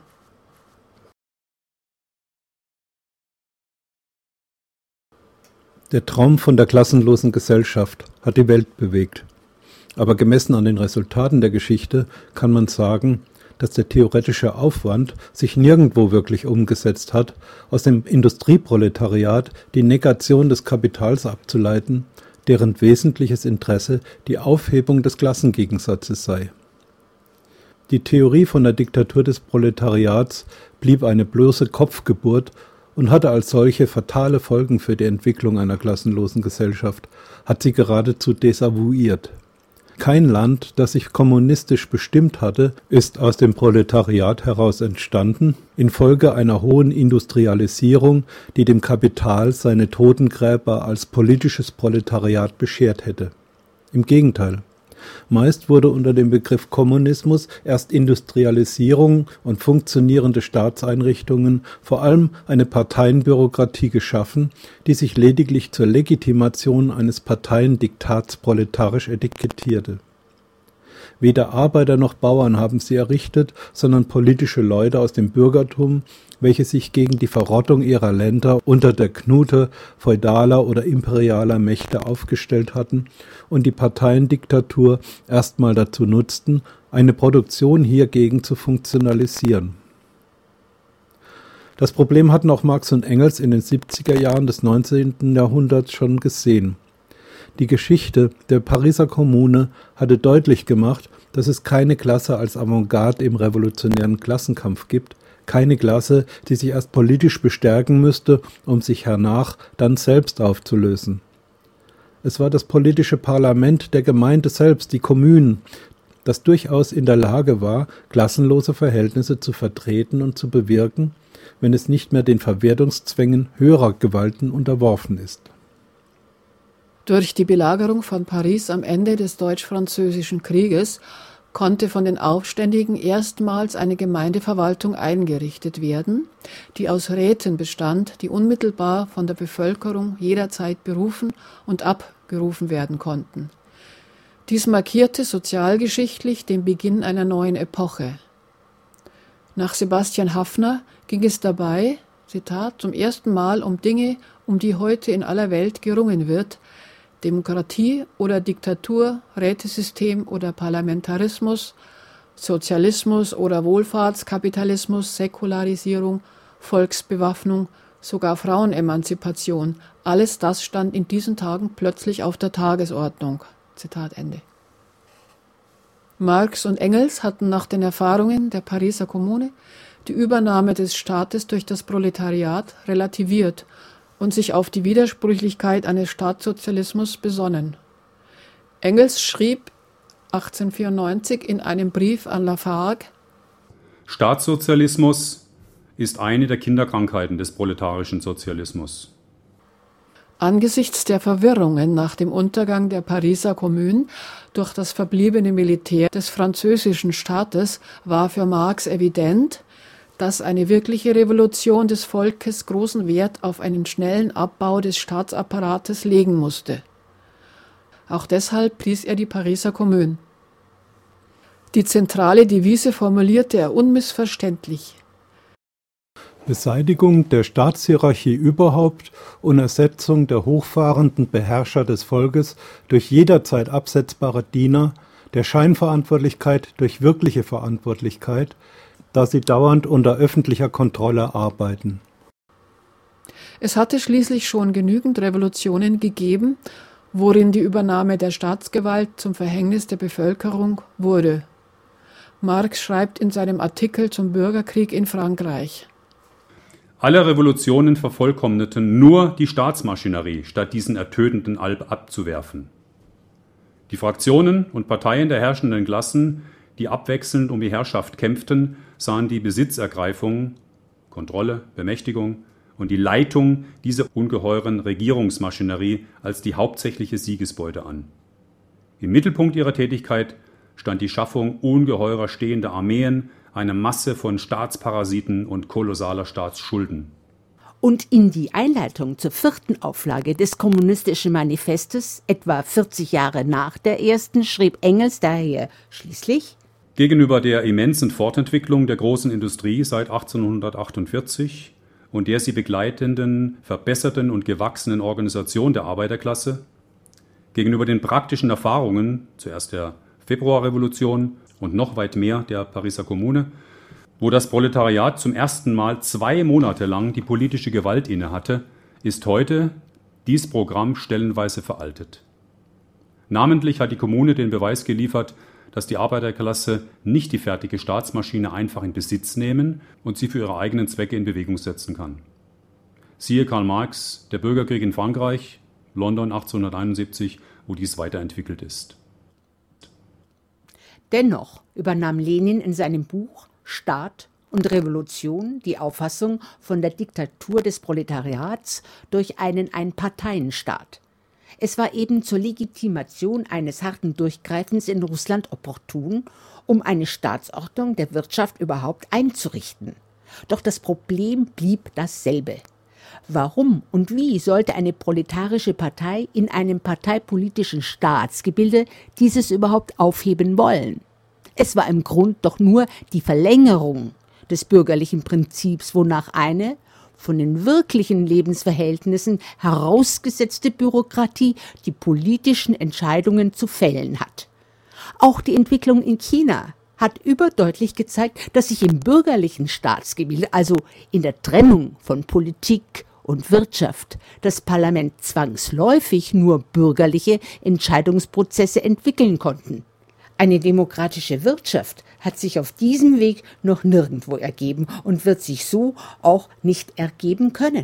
Der Traum von der klassenlosen Gesellschaft hat die Welt bewegt. Aber gemessen an den Resultaten der Geschichte kann man sagen, dass der theoretische Aufwand sich nirgendwo wirklich umgesetzt hat, aus dem Industrieproletariat die Negation des Kapitals abzuleiten, deren wesentliches Interesse die Aufhebung des Klassengegensatzes sei. Die Theorie von der Diktatur des Proletariats blieb eine bloße Kopfgeburt und hatte als solche fatale Folgen für die Entwicklung einer klassenlosen Gesellschaft, hat sie geradezu desavouiert. Kein Land, das sich kommunistisch bestimmt hatte, ist aus dem Proletariat heraus entstanden, infolge einer hohen Industrialisierung, die dem Kapital seine Totengräber als politisches Proletariat beschert hätte. Im Gegenteil. Meist wurde unter dem Begriff Kommunismus erst Industrialisierung und funktionierende Staatseinrichtungen, vor allem eine Parteienbürokratie geschaffen, die sich lediglich zur Legitimation eines Parteiendiktats proletarisch etikettierte. Weder Arbeiter noch Bauern haben sie errichtet, sondern politische Leute aus dem Bürgertum, welche sich gegen die Verrottung ihrer Länder unter der Knute feudaler oder imperialer Mächte aufgestellt hatten und die Parteiendiktatur erstmal dazu nutzten, eine Produktion hiergegen zu funktionalisieren. Das Problem hatten auch Marx und Engels in den 70er Jahren des 19. Jahrhunderts schon gesehen. Die Geschichte der Pariser Kommune hatte deutlich gemacht, dass es keine Klasse als Avantgarde im revolutionären Klassenkampf gibt, keine Klasse, die sich erst politisch bestärken müsste, um sich hernach dann selbst aufzulösen. Es war das politische Parlament der Gemeinde selbst, die Kommunen, das durchaus in der Lage war, klassenlose Verhältnisse zu vertreten und zu bewirken, wenn es nicht mehr den Verwertungszwängen höherer Gewalten unterworfen ist. Durch die Belagerung von Paris am Ende des Deutsch-Französischen Krieges konnte von den Aufständigen erstmals eine Gemeindeverwaltung eingerichtet werden, die aus Räten bestand, die unmittelbar von der Bevölkerung jederzeit berufen und abgerufen werden konnten. Dies markierte sozialgeschichtlich den Beginn einer neuen Epoche. Nach Sebastian Haffner ging es dabei, Zitat, zum ersten Mal um Dinge, um die heute in aller Welt gerungen wird, Demokratie oder Diktatur, Rätesystem oder Parlamentarismus, Sozialismus oder Wohlfahrtskapitalismus, Säkularisierung, Volksbewaffnung, sogar Frauenemanzipation. Alles das stand in diesen Tagen plötzlich auf der Tagesordnung. Zitat Ende. Marx und Engels hatten nach den Erfahrungen der Pariser Kommune die Übernahme des Staates durch das Proletariat relativiert und sich auf die Widersprüchlichkeit eines Staatssozialismus besonnen. Engels schrieb 1894 in einem Brief an Lafargue: Staatssozialismus ist eine der Kinderkrankheiten des proletarischen Sozialismus. Angesichts der Verwirrungen nach dem Untergang der Pariser Kommune durch das verbliebene Militär des französischen Staates war für Marx evident, dass eine wirkliche Revolution des Volkes großen Wert auf einen schnellen Abbau des Staatsapparates legen musste. Auch deshalb pries er die Pariser Kommune. Die zentrale Devise formulierte er unmissverständlich: Beseitigung der Staatshierarchie überhaupt und Ersetzung der hochfahrenden Beherrscher des Volkes durch jederzeit absetzbare Diener, der Scheinverantwortlichkeit durch wirkliche Verantwortlichkeit, da sie dauernd unter öffentlicher Kontrolle arbeiten. Es hatte schließlich schon genügend Revolutionen gegeben, worin die Übernahme der Staatsgewalt zum Verhängnis der Bevölkerung wurde. Marx schreibt in seinem Artikel zum Bürgerkrieg in Frankreich: Alle Revolutionen vervollkommneten nur die Staatsmaschinerie, statt diesen ertötenden Alp abzuwerfen. Die Fraktionen und Parteien der herrschenden Klassen, die abwechselnd um die Herrschaft kämpften, sahen die Besitzergreifung, Kontrolle, Bemächtigung und die Leitung dieser ungeheuren Regierungsmaschinerie als die hauptsächliche Siegesbeute an. Im Mittelpunkt ihrer Tätigkeit stand die Schaffung ungeheurer stehender Armeen, eine Masse von Staatsparasiten und kolossaler Staatsschulden. Und in die Einleitung zur 4. Auflage des Kommunistischen Manifestes, etwa 40 Jahre nach der ersten, schrieb Engels daher schließlich: Gegenüber der immensen Fortentwicklung der großen Industrie seit 1848 und der sie begleitenden, verbesserten und gewachsenen Organisation der Arbeiterklasse, gegenüber den praktischen Erfahrungen, zuerst der Februarrevolution und noch weit mehr der Pariser Kommune, wo das Proletariat zum ersten Mal 2 Monate lang die politische Gewalt innehatte, ist heute dies Programm stellenweise veraltet. Namentlich hat die Kommune den Beweis geliefert, dass die Arbeiterklasse nicht die fertige Staatsmaschine einfach in Besitz nehmen und sie für ihre eigenen Zwecke in Bewegung setzen kann. Siehe Karl Marx, Der Bürgerkrieg in Frankreich, London 1871, wo dies weiterentwickelt ist. Dennoch übernahm Lenin in seinem Buch Staat und Revolution die Auffassung von der Diktatur des Proletariats durch einen Einparteienstaat. Es war eben zur Legitimation eines harten Durchgreifens in Russland opportun, um eine Staatsordnung der Wirtschaft überhaupt einzurichten. Doch das Problem blieb dasselbe. Warum und wie sollte eine proletarische Partei in einem parteipolitischen Staatsgebilde dieses überhaupt aufheben wollen? Es war im Grund doch nur die Verlängerung des bürgerlichen Prinzips, wonach eine von den wirklichen Lebensverhältnissen herausgesetzte Bürokratie die politischen Entscheidungen zu fällen hat. Auch die Entwicklung in China hat überdeutlich gezeigt, dass sich im bürgerlichen Staatsgebilde, also in der Trennung von Politik und Wirtschaft, das Parlament zwangsläufig nur bürgerliche Entscheidungsprozesse entwickeln konnten. Eine demokratische Wirtschaft hat sich auf diesem Weg noch nirgendwo ergeben und wird sich so auch nicht ergeben können.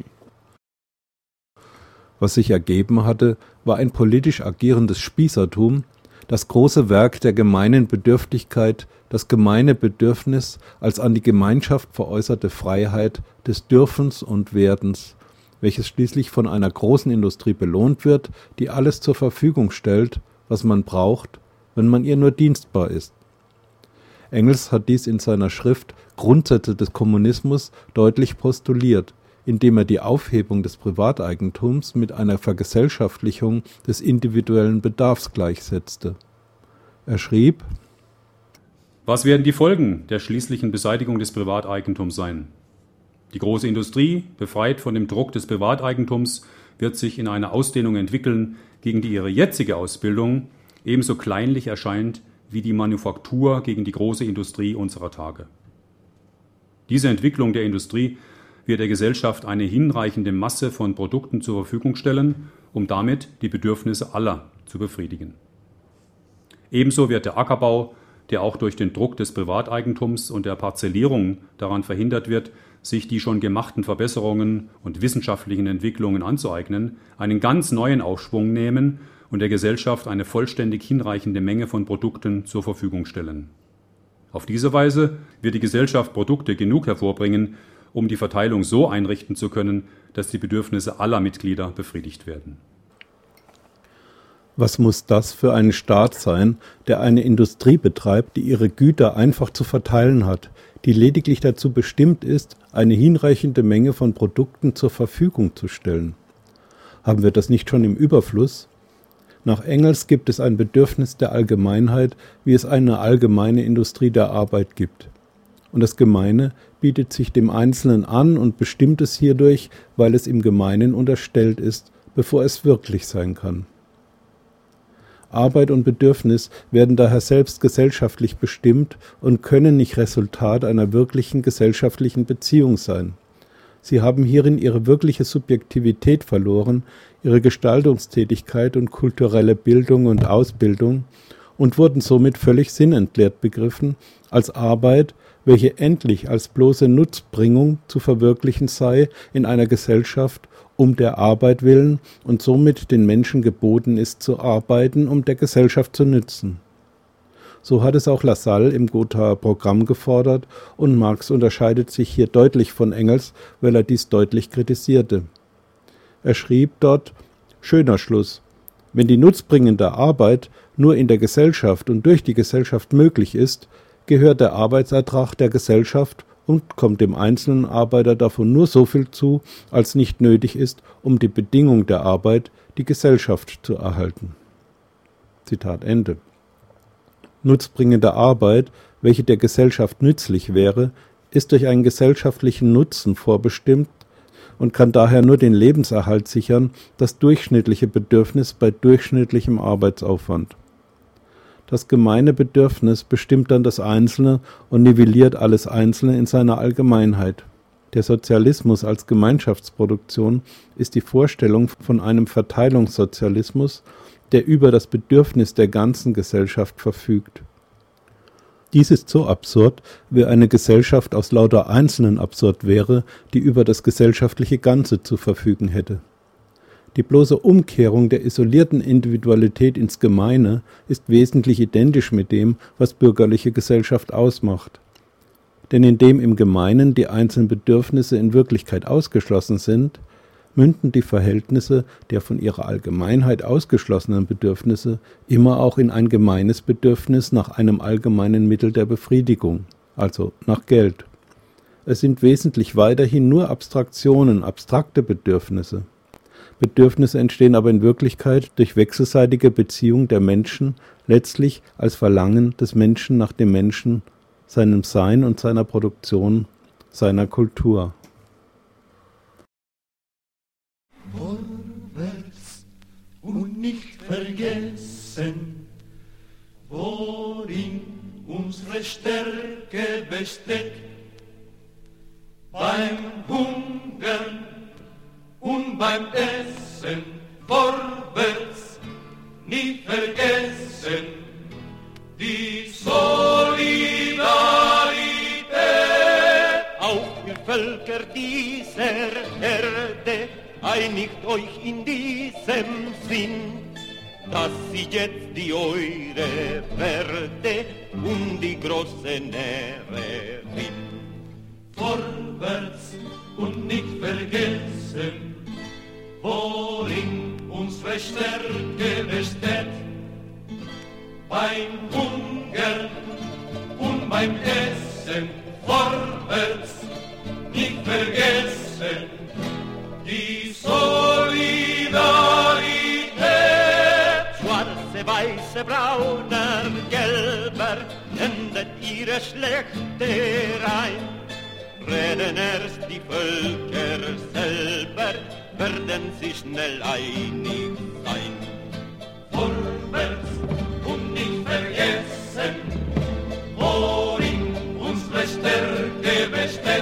Was sich ergeben hatte, war ein politisch agierendes Spießertum, das große Werk der gemeinen Bedürftigkeit, das gemeine Bedürfnis als an die Gemeinschaft veräußerte Freiheit des Dürfens und Werdens, welches schließlich von einer großen Industrie belohnt wird, die alles zur Verfügung stellt, was man braucht, wenn man ihr nur dienstbar ist. Engels hat dies in seiner Schrift Grundsätze des Kommunismus deutlich postuliert, indem er die Aufhebung des Privateigentums mit einer Vergesellschaftlichung des individuellen Bedarfs gleichsetzte. Er schrieb: Was werden die Folgen der schließlichen Beseitigung des Privateigentums sein? Die große Industrie, befreit von dem Druck des Privateigentums, wird sich in eine Ausdehnung entwickeln, gegen die ihre jetzige Ausbildung ebenso kleinlich erscheint wie die Manufaktur gegen die große Industrie unserer Tage. Diese Entwicklung der Industrie wird der Gesellschaft eine hinreichende Masse von Produkten zur Verfügung stellen, um damit die Bedürfnisse aller zu befriedigen. Ebenso wird der Ackerbau, der auch durch den Druck des Privateigentums und der Parzellierung daran verhindert wird, sich die schon gemachten Verbesserungen und wissenschaftlichen Entwicklungen anzueignen, einen ganz neuen Aufschwung nehmen und der Gesellschaft eine vollständig hinreichende Menge von Produkten zur Verfügung stellen. Auf diese Weise wird die Gesellschaft Produkte genug hervorbringen, um die Verteilung so einrichten zu können, dass die Bedürfnisse aller Mitglieder befriedigt werden. Was muss das für ein Staat sein, der eine Industrie betreibt, die ihre Güter einfach zu verteilen hat, die lediglich dazu bestimmt ist, eine hinreichende Menge von Produkten zur Verfügung zu stellen? Haben wir das nicht schon im Überfluss? Nach Engels gibt es ein Bedürfnis der Allgemeinheit, wie es eine allgemeine Industrie der Arbeit gibt. Und das Gemeine bietet sich dem Einzelnen an und bestimmt es hierdurch, weil es im Gemeinen unterstellt ist, bevor es wirklich sein kann. Arbeit und Bedürfnis werden daher selbst gesellschaftlich bestimmt und können nicht Resultat einer wirklichen gesellschaftlichen Beziehung sein. Sie haben hierin ihre wirkliche Subjektivität verloren, ihre Gestaltungstätigkeit und kulturelle Bildung und Ausbildung und wurden somit völlig sinnentleert begriffen als Arbeit, welche endlich als bloße Nutzbringung zu verwirklichen sei in einer Gesellschaft, um der Arbeit willen und somit den Menschen geboten ist zu arbeiten, um der Gesellschaft zu nützen. So hat es auch Lassalle im Gothaer Programm gefordert und Marx unterscheidet sich hier deutlich von Engels, weil er dies deutlich kritisierte. Er schrieb dort: Schöner Schluss. Wenn die nutzbringende Arbeit nur in der Gesellschaft und durch die Gesellschaft möglich ist, gehört der Arbeitsertrag der Gesellschaft und kommt dem einzelnen Arbeiter davon nur so viel zu, als nicht nötig ist, um die Bedingung der Arbeit, die Gesellschaft, zu erhalten. Zitat Ende. Nutzbringende Arbeit, welche der Gesellschaft nützlich wäre, ist durch einen gesellschaftlichen Nutzen vorbestimmt und kann daher nur den Lebenserhalt sichern, das durchschnittliche Bedürfnis bei durchschnittlichem Arbeitsaufwand. Das gemeine Bedürfnis bestimmt dann das Einzelne und nivelliert alles Einzelne in seiner Allgemeinheit. Der Sozialismus als Gemeinschaftsproduktion ist die Vorstellung von einem Verteilungssozialismus, der über das Bedürfnis der ganzen Gesellschaft verfügt. Dies ist so absurd, wie eine Gesellschaft aus lauter Einzelnen absurd wäre, die über das gesellschaftliche Ganze zu verfügen hätte. Die bloße Umkehrung der isolierten Individualität ins Gemeine ist wesentlich identisch mit dem, was bürgerliche Gesellschaft ausmacht. Denn indem im Gemeinen die einzelnen Bedürfnisse in Wirklichkeit ausgeschlossen sind, münden die Verhältnisse der von ihrer Allgemeinheit ausgeschlossenen Bedürfnisse immer auch in ein gemeines Bedürfnis nach einem allgemeinen Mittel der Befriedigung, also nach Geld. Es sind wesentlich weiterhin nur Abstraktionen, abstrakte Bedürfnisse. Bedürfnisse entstehen aber in Wirklichkeit durch wechselseitige Beziehung der Menschen, letztlich als Verlangen des Menschen nach dem Menschen, seinem Sein und seiner Produktion, seiner Kultur. Vorwärts und nicht vergessen, worin unsere Stärke besteht, beim Hungern und beim Essen. Vorwärts, nie vergessen, die Solidarität. Auch ihr Völker dieser Erde, einigt euch in diesem Sinn, dass sie jetzt die eure werde und die große Näherin. Vorwärts und nicht vergessen, worin unsere Stärke besteht, beim Hungern und beim Essen. Vorwärts, nicht vergessen, die Solidarität. Schwarze, weiße große brauner, gelber, endet ihre Schlächterei. Reden erst die Völker selber, werden sie schnell einig sein. Vorwärts und nicht vergessen, worin unsere Stärke besteht.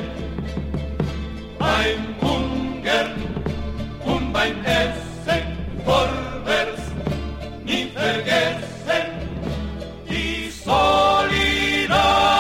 Beim Hungern und beim Essen, vorwärts, nicht vergessen, die Solidarität.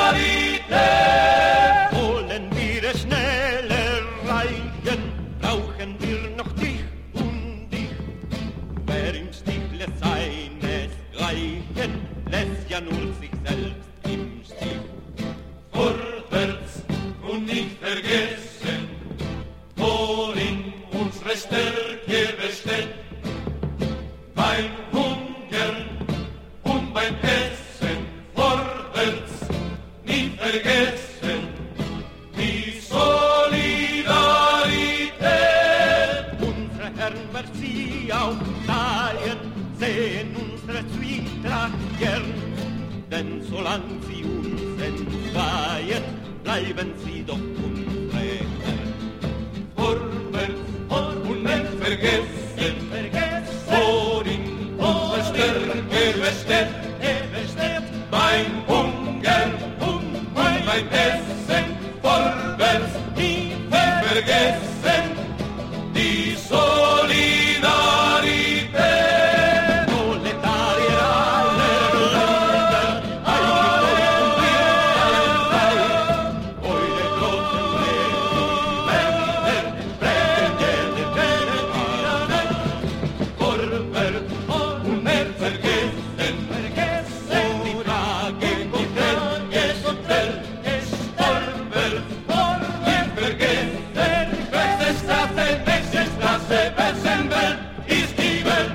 Wollen wir es schnell erreichen, brauchen wir noch dich und dich. Wer im Stich lässt seinesgleichen, lässt ja nur sich selbst im Stich. Vorwärts und nicht vergessen, worin unsere Stärke besteht. Beim Hungern und beim Essen, vorwärts, nicht vergessen, die Solidarität. Unsere Herren, wer sie auch seien, sehen unsere Zwietracht gern. Denn solang sie uns entzweien, bleiben sie doch unsere Herren. Vorwärts und nicht vergessen, worin unsere Stärke besteht. Beim Hungern und beim Essen, vorwärts, nicht vergessen, die Solidarität. Proletarier aller Länder, eure großen Männer brechen jede Welle an. Vorwärts und nicht vergessen, die Frage gestellt ist. Vorwärts, nicht vergessen, beste Straße, besten Welt ist die Welt.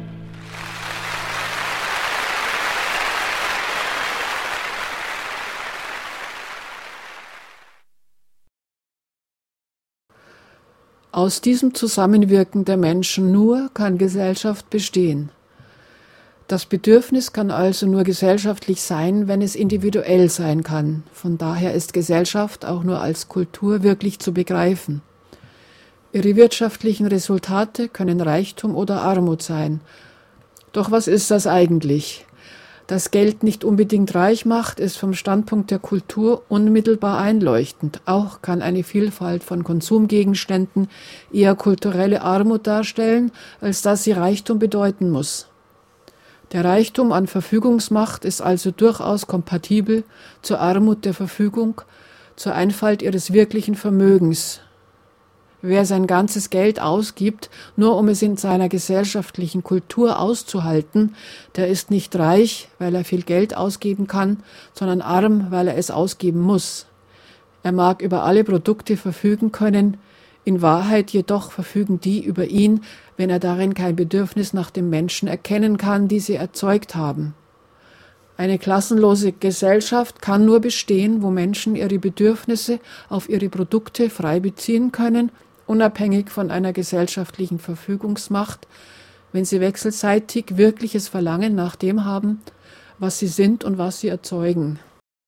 Aus diesem Zusammenwirken der Menschen nur kann Gesellschaft bestehen. Das Bedürfnis kann also nur gesellschaftlich sein, wenn es individuell sein kann. Von daher ist Gesellschaft auch nur als Kultur wirklich zu begreifen. Ihre wirtschaftlichen Resultate können Reichtum oder Armut sein. Doch was ist das eigentlich? Dass Geld nicht unbedingt reich macht, ist vom Standpunkt der Kultur unmittelbar einleuchtend. Auch kann eine Vielfalt von Konsumgegenständen eher kulturelle Armut darstellen, als dass sie Reichtum bedeuten muss. Der Reichtum an Verfügungsmacht ist also durchaus kompatibel zur Armut der Verfügung, zur Einfalt ihres wirklichen Vermögens. Wer sein ganzes Geld ausgibt, nur um es in seiner gesellschaftlichen Kultur auszuhalten, der ist nicht reich, weil er viel Geld ausgeben kann, sondern arm, weil er es ausgeben muss. Er mag über alle Produkte verfügen können, in Wahrheit jedoch verfügen die über ihn, wenn er darin kein Bedürfnis nach dem Menschen erkennen kann, die sie erzeugt haben. Eine klassenlose Gesellschaft kann nur bestehen, wo Menschen ihre Bedürfnisse auf ihre Produkte frei beziehen können, unabhängig von einer gesellschaftlichen Verfügungsmacht, wenn sie wechselseitig wirkliches Verlangen nach dem haben, was sie sind und was sie erzeugen.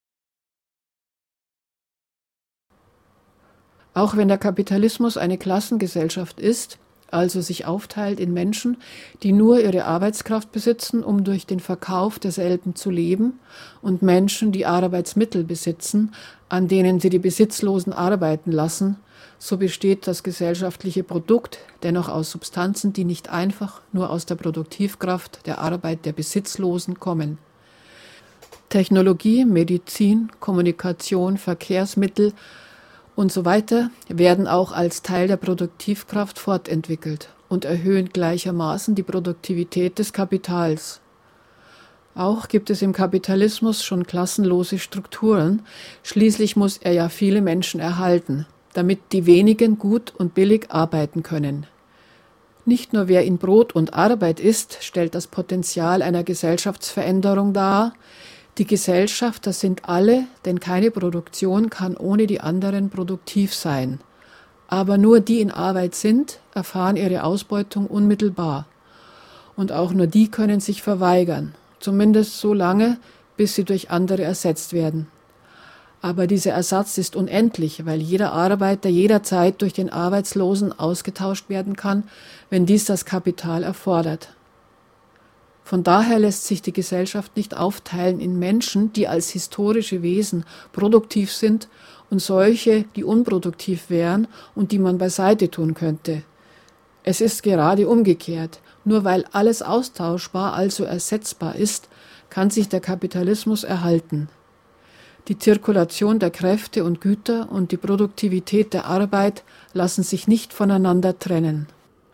Auch wenn der Kapitalismus eine Klassengesellschaft ist, also sich aufteilt in Menschen, die nur ihre Arbeitskraft besitzen, um durch den Verkauf derselben zu leben, und Menschen, die Arbeitsmittel besitzen, an denen sie die Besitzlosen arbeiten lassen, so besteht das gesellschaftliche Produkt dennoch aus Substanzen, die nicht einfach nur aus der Produktivkraft der Arbeit der Besitzlosen kommen. Technologie, Medizin, Kommunikation, Verkehrsmittel und so weiter werden auch als Teil der Produktivkraft fortentwickelt und erhöhen gleichermaßen die Produktivität des Kapitals. Auch gibt es im Kapitalismus schon klassenlose Strukturen, schließlich muss er ja viele Menschen erhalten, damit die wenigen gut und billig arbeiten können. Nicht nur wer in Brot und Arbeit ist, stellt das Potenzial einer Gesellschaftsveränderung dar. Die Gesellschaft, das sind alle, denn keine Produktion kann ohne die anderen produktiv sein. Aber nur die in Arbeit sind, erfahren ihre Ausbeutung unmittelbar. Und auch nur die können sich verweigern. zumindest so lange, bis sie durch andere ersetzt werden. Aber dieser Ersatz ist unendlich, weil jeder Arbeiter jederzeit durch den Arbeitslosen ausgetauscht werden kann, wenn dies das Kapital erfordert. Von daher lässt sich die Gesellschaft nicht aufteilen in Menschen, die als historische Wesen produktiv sind, und solche, die unproduktiv wären und die man beiseite tun könnte. Es ist gerade umgekehrt. Nur weil alles austauschbar, also ersetzbar ist, kann sich der Kapitalismus erhalten. Die Zirkulation der Kräfte und Güter und die Produktivität der Arbeit lassen sich nicht voneinander trennen.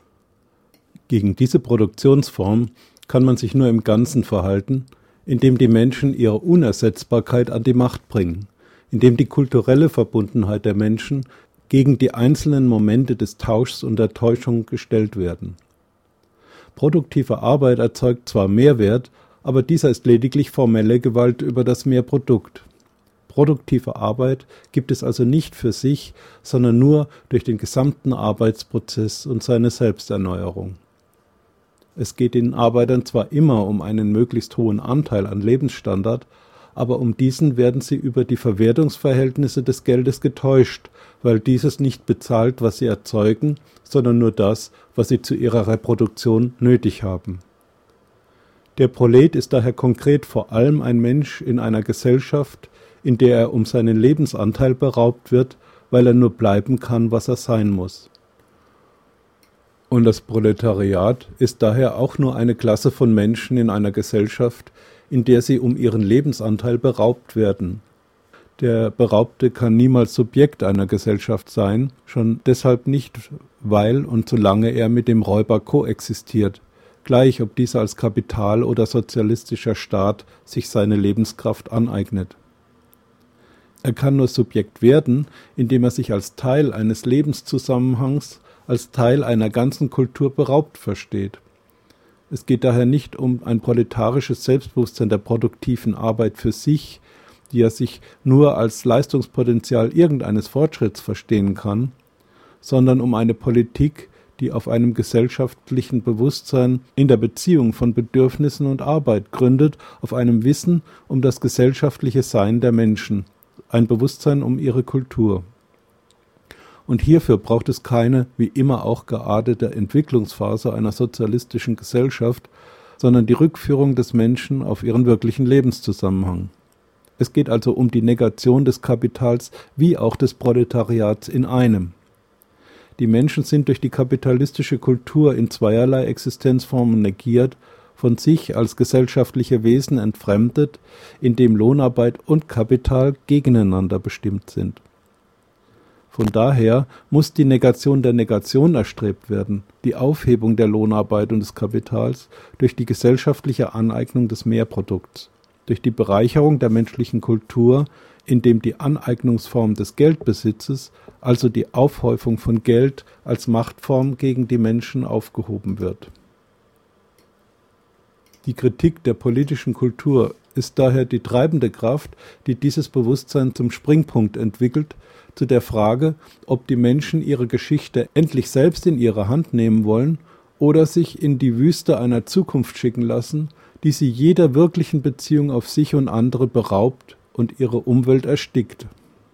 Gegen diese Produktionsform kann man sich nur im Ganzen verhalten, indem die Menschen ihre Unersetzbarkeit an die Macht bringen, indem die kulturelle Verbundenheit der Menschen gegen die einzelnen Momente des Tauschs und der Täuschung gestellt werden. Produktive Arbeit erzeugt zwar Mehrwert, aber dieser ist lediglich formelle Gewalt über das Mehrprodukt. Produktive Arbeit gibt es also nicht für sich, sondern nur durch den gesamten Arbeitsprozess und seine Selbsterneuerung. Es geht den Arbeitern zwar immer um einen möglichst hohen Anteil an Lebensstandard, aber um diesen werden sie über die Verwertungsverhältnisse des Geldes getäuscht, weil dieses nicht bezahlt, was sie erzeugen, sondern nur das, was sie zu ihrer Reproduktion nötig haben. Der Prolet ist daher konkret vor allem ein Mensch in einer Gesellschaft, in der er um seinen Lebensanteil beraubt wird, weil er nur bleiben kann, was er sein muss. Und das Proletariat ist daher auch nur eine Klasse von Menschen in einer Gesellschaft, in der sie um ihren Lebensanteil beraubt werden. Der Beraubte kann niemals Subjekt einer Gesellschaft sein, schon deshalb nicht, weil und solange er mit dem Räuber koexistiert, gleich ob dieser als Kapital oder sozialistischer Staat sich seine Lebenskraft aneignet. Er kann nur Subjekt werden, indem er sich als Teil eines Lebenszusammenhangs, als Teil einer ganzen Kultur beraubt versteht. Es geht daher nicht um ein proletarisches Selbstbewusstsein der produktiven Arbeit für sich, die er sich nur als Leistungspotenzial irgendeines Fortschritts verstehen kann, sondern um eine Politik, die auf einem gesellschaftlichen Bewusstsein in der Beziehung von Bedürfnissen und Arbeit gründet, auf einem Wissen um das gesellschaftliche Sein der Menschen, ein Bewusstsein um ihre Kultur. Und hierfür braucht es keine, wie immer auch geartete Entwicklungsphase einer sozialistischen Gesellschaft, sondern die Rückführung des Menschen auf ihren wirklichen Lebenszusammenhang. Es geht also um die Negation des Kapitals wie auch des Proletariats in einem. Die Menschen sind durch die kapitalistische Kultur in zweierlei Existenzformen negiert, von sich als gesellschaftliche Wesen entfremdet, indem Lohnarbeit und Kapital gegeneinander bestimmt sind. Von daher muss die Negation der Negation erstrebt werden, die Aufhebung der Lohnarbeit und des Kapitals durch die gesellschaftliche Aneignung des Mehrprodukts, durch die Bereicherung der menschlichen Kultur, indem die Aneignungsform des Geldbesitzes, also die Aufhäufung von Geld als Machtform gegen die Menschen aufgehoben wird. Die Kritik der politischen Kultur ist daher die treibende Kraft, die dieses Bewusstsein zum Springpunkt entwickelt, zu der Frage, ob die Menschen ihre Geschichte endlich selbst in ihre Hand nehmen wollen oder sich in die Wüste einer Zukunft schicken lassen, die sie jeder wirklichen Beziehung auf sich und andere beraubt und ihre Umwelt erstickt.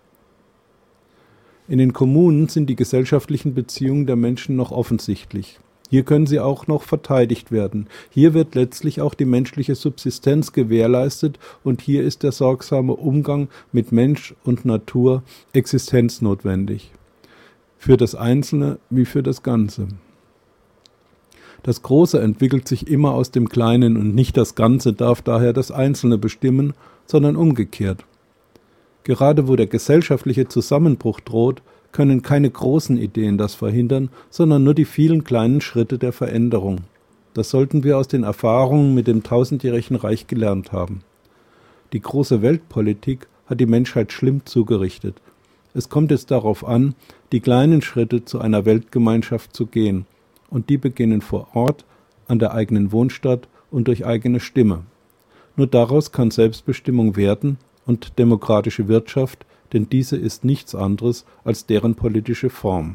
In den Kommunen sind die gesellschaftlichen Beziehungen der Menschen noch offensichtlich. Hier können sie auch noch verteidigt werden. Hier wird letztlich auch die menschliche Subsistenz gewährleistet und hier ist der sorgsame Umgang mit Mensch und Natur existenznotwendig. Für das Einzelne wie für das Ganze. Das Große entwickelt sich immer aus dem Kleinen und nicht das Ganze darf daher das Einzelne bestimmen, sondern umgekehrt. Gerade wo der gesellschaftliche Zusammenbruch droht, können keine großen Ideen das verhindern, sondern nur die vielen kleinen Schritte der Veränderung. Das sollten wir aus den Erfahrungen mit dem tausendjährigen Reich gelernt haben. Die große Weltpolitik hat die Menschheit schlimm zugerichtet. Es kommt jetzt darauf an, die kleinen Schritte zu einer Weltgemeinschaft zu gehen. Und die beginnen vor Ort, an der eigenen Wohnstadt und durch eigene Stimme. Nur daraus kann Selbstbestimmung werden und demokratische Wirtschaft, denn diese ist nichts anderes als deren politische Form.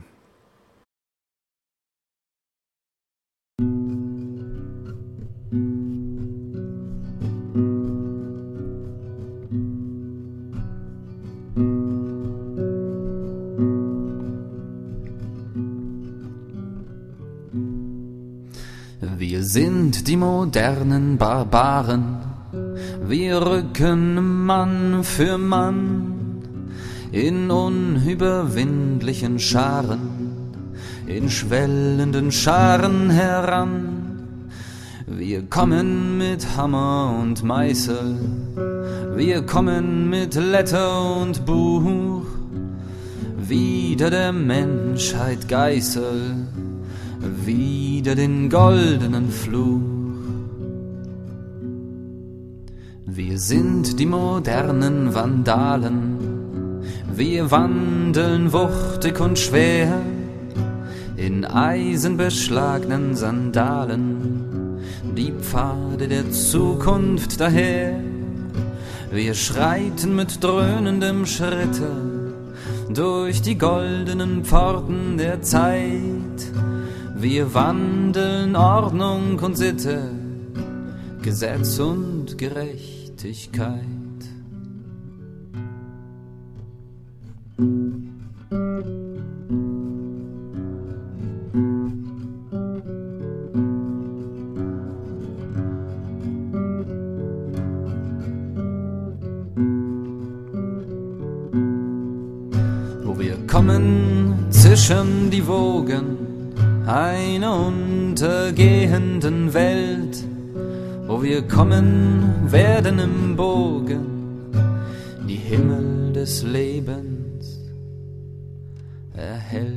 Wir sind die modernen Barbaren, wir rücken Mann für Mann in unüberwindlichen Scharen, in schwellenden Scharen heran. Wir kommen mit Hammer und Meißel, wir kommen mit Letter und Buch, wider der Menschheit Geißel, wider den goldenen Fluch. Wir sind die modernen Vandalen, wir wandeln wuchtig und schwer in eisenbeschlagenen Sandalen, die Pfade der Zukunft daher. Wir schreiten mit dröhnendem Schritte durch die goldenen Pforten der Zeit. Wir wandeln Ordnung und Sitte, Gesetz und Gerechtigkeit. Wo wir kommen, zischen die Wogen einer untergehenden Welt. Wo wir kommen, werden im Bogen die Himmel des Lebens erhellt.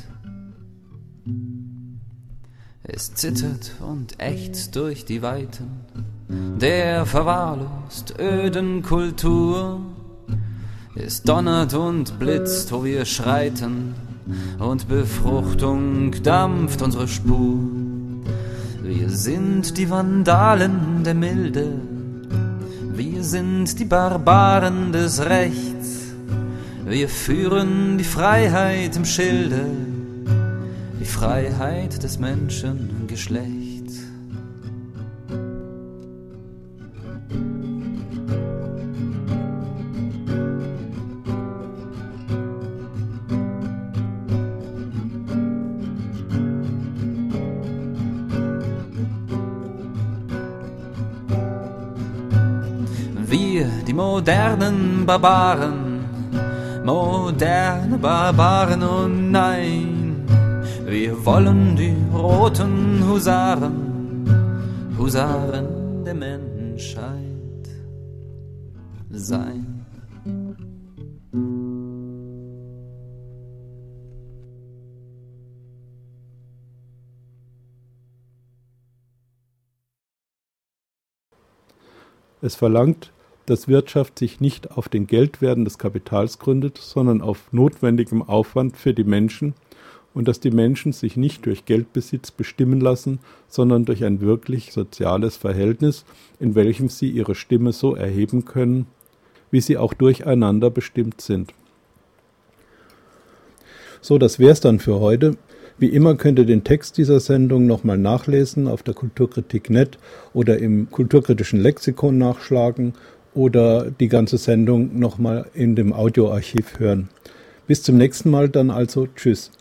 Es zittert und ächzt durch die Weiten der verwahrlost öden Kultur. Es donnert und blitzt, wo wir schreiten, und Befruchtung dampft unsere Spur. Wir sind die Vandalen der Milde, wir sind die Barbaren des Rechts. Wir führen die Freiheit im Schilde, die Freiheit des Menschengeschlechts. Wir, die modernen Barbaren, moderne Barbaren, oh nein, wir wollen die roten Husaren, Husaren der Menschheit sein. Es verlangt, dass Wirtschaft sich nicht auf den Geldwerten des Kapitals gründet, sondern auf notwendigem Aufwand für die Menschen und dass die Menschen sich nicht durch Geldbesitz bestimmen lassen, sondern durch ein wirklich soziales Verhältnis, in welchem sie ihre Stimme so erheben können, wie sie auch durcheinander bestimmt sind. So, das wär's dann für heute. Wie immer könnt ihr den Text dieser Sendung nochmal nachlesen auf der Kulturkritik.net oder im kulturkritischen Lexikon nachschlagen oder die ganze Sendung nochmal in dem Audioarchiv hören. Bis zum nächsten Mal dann also. Tschüss.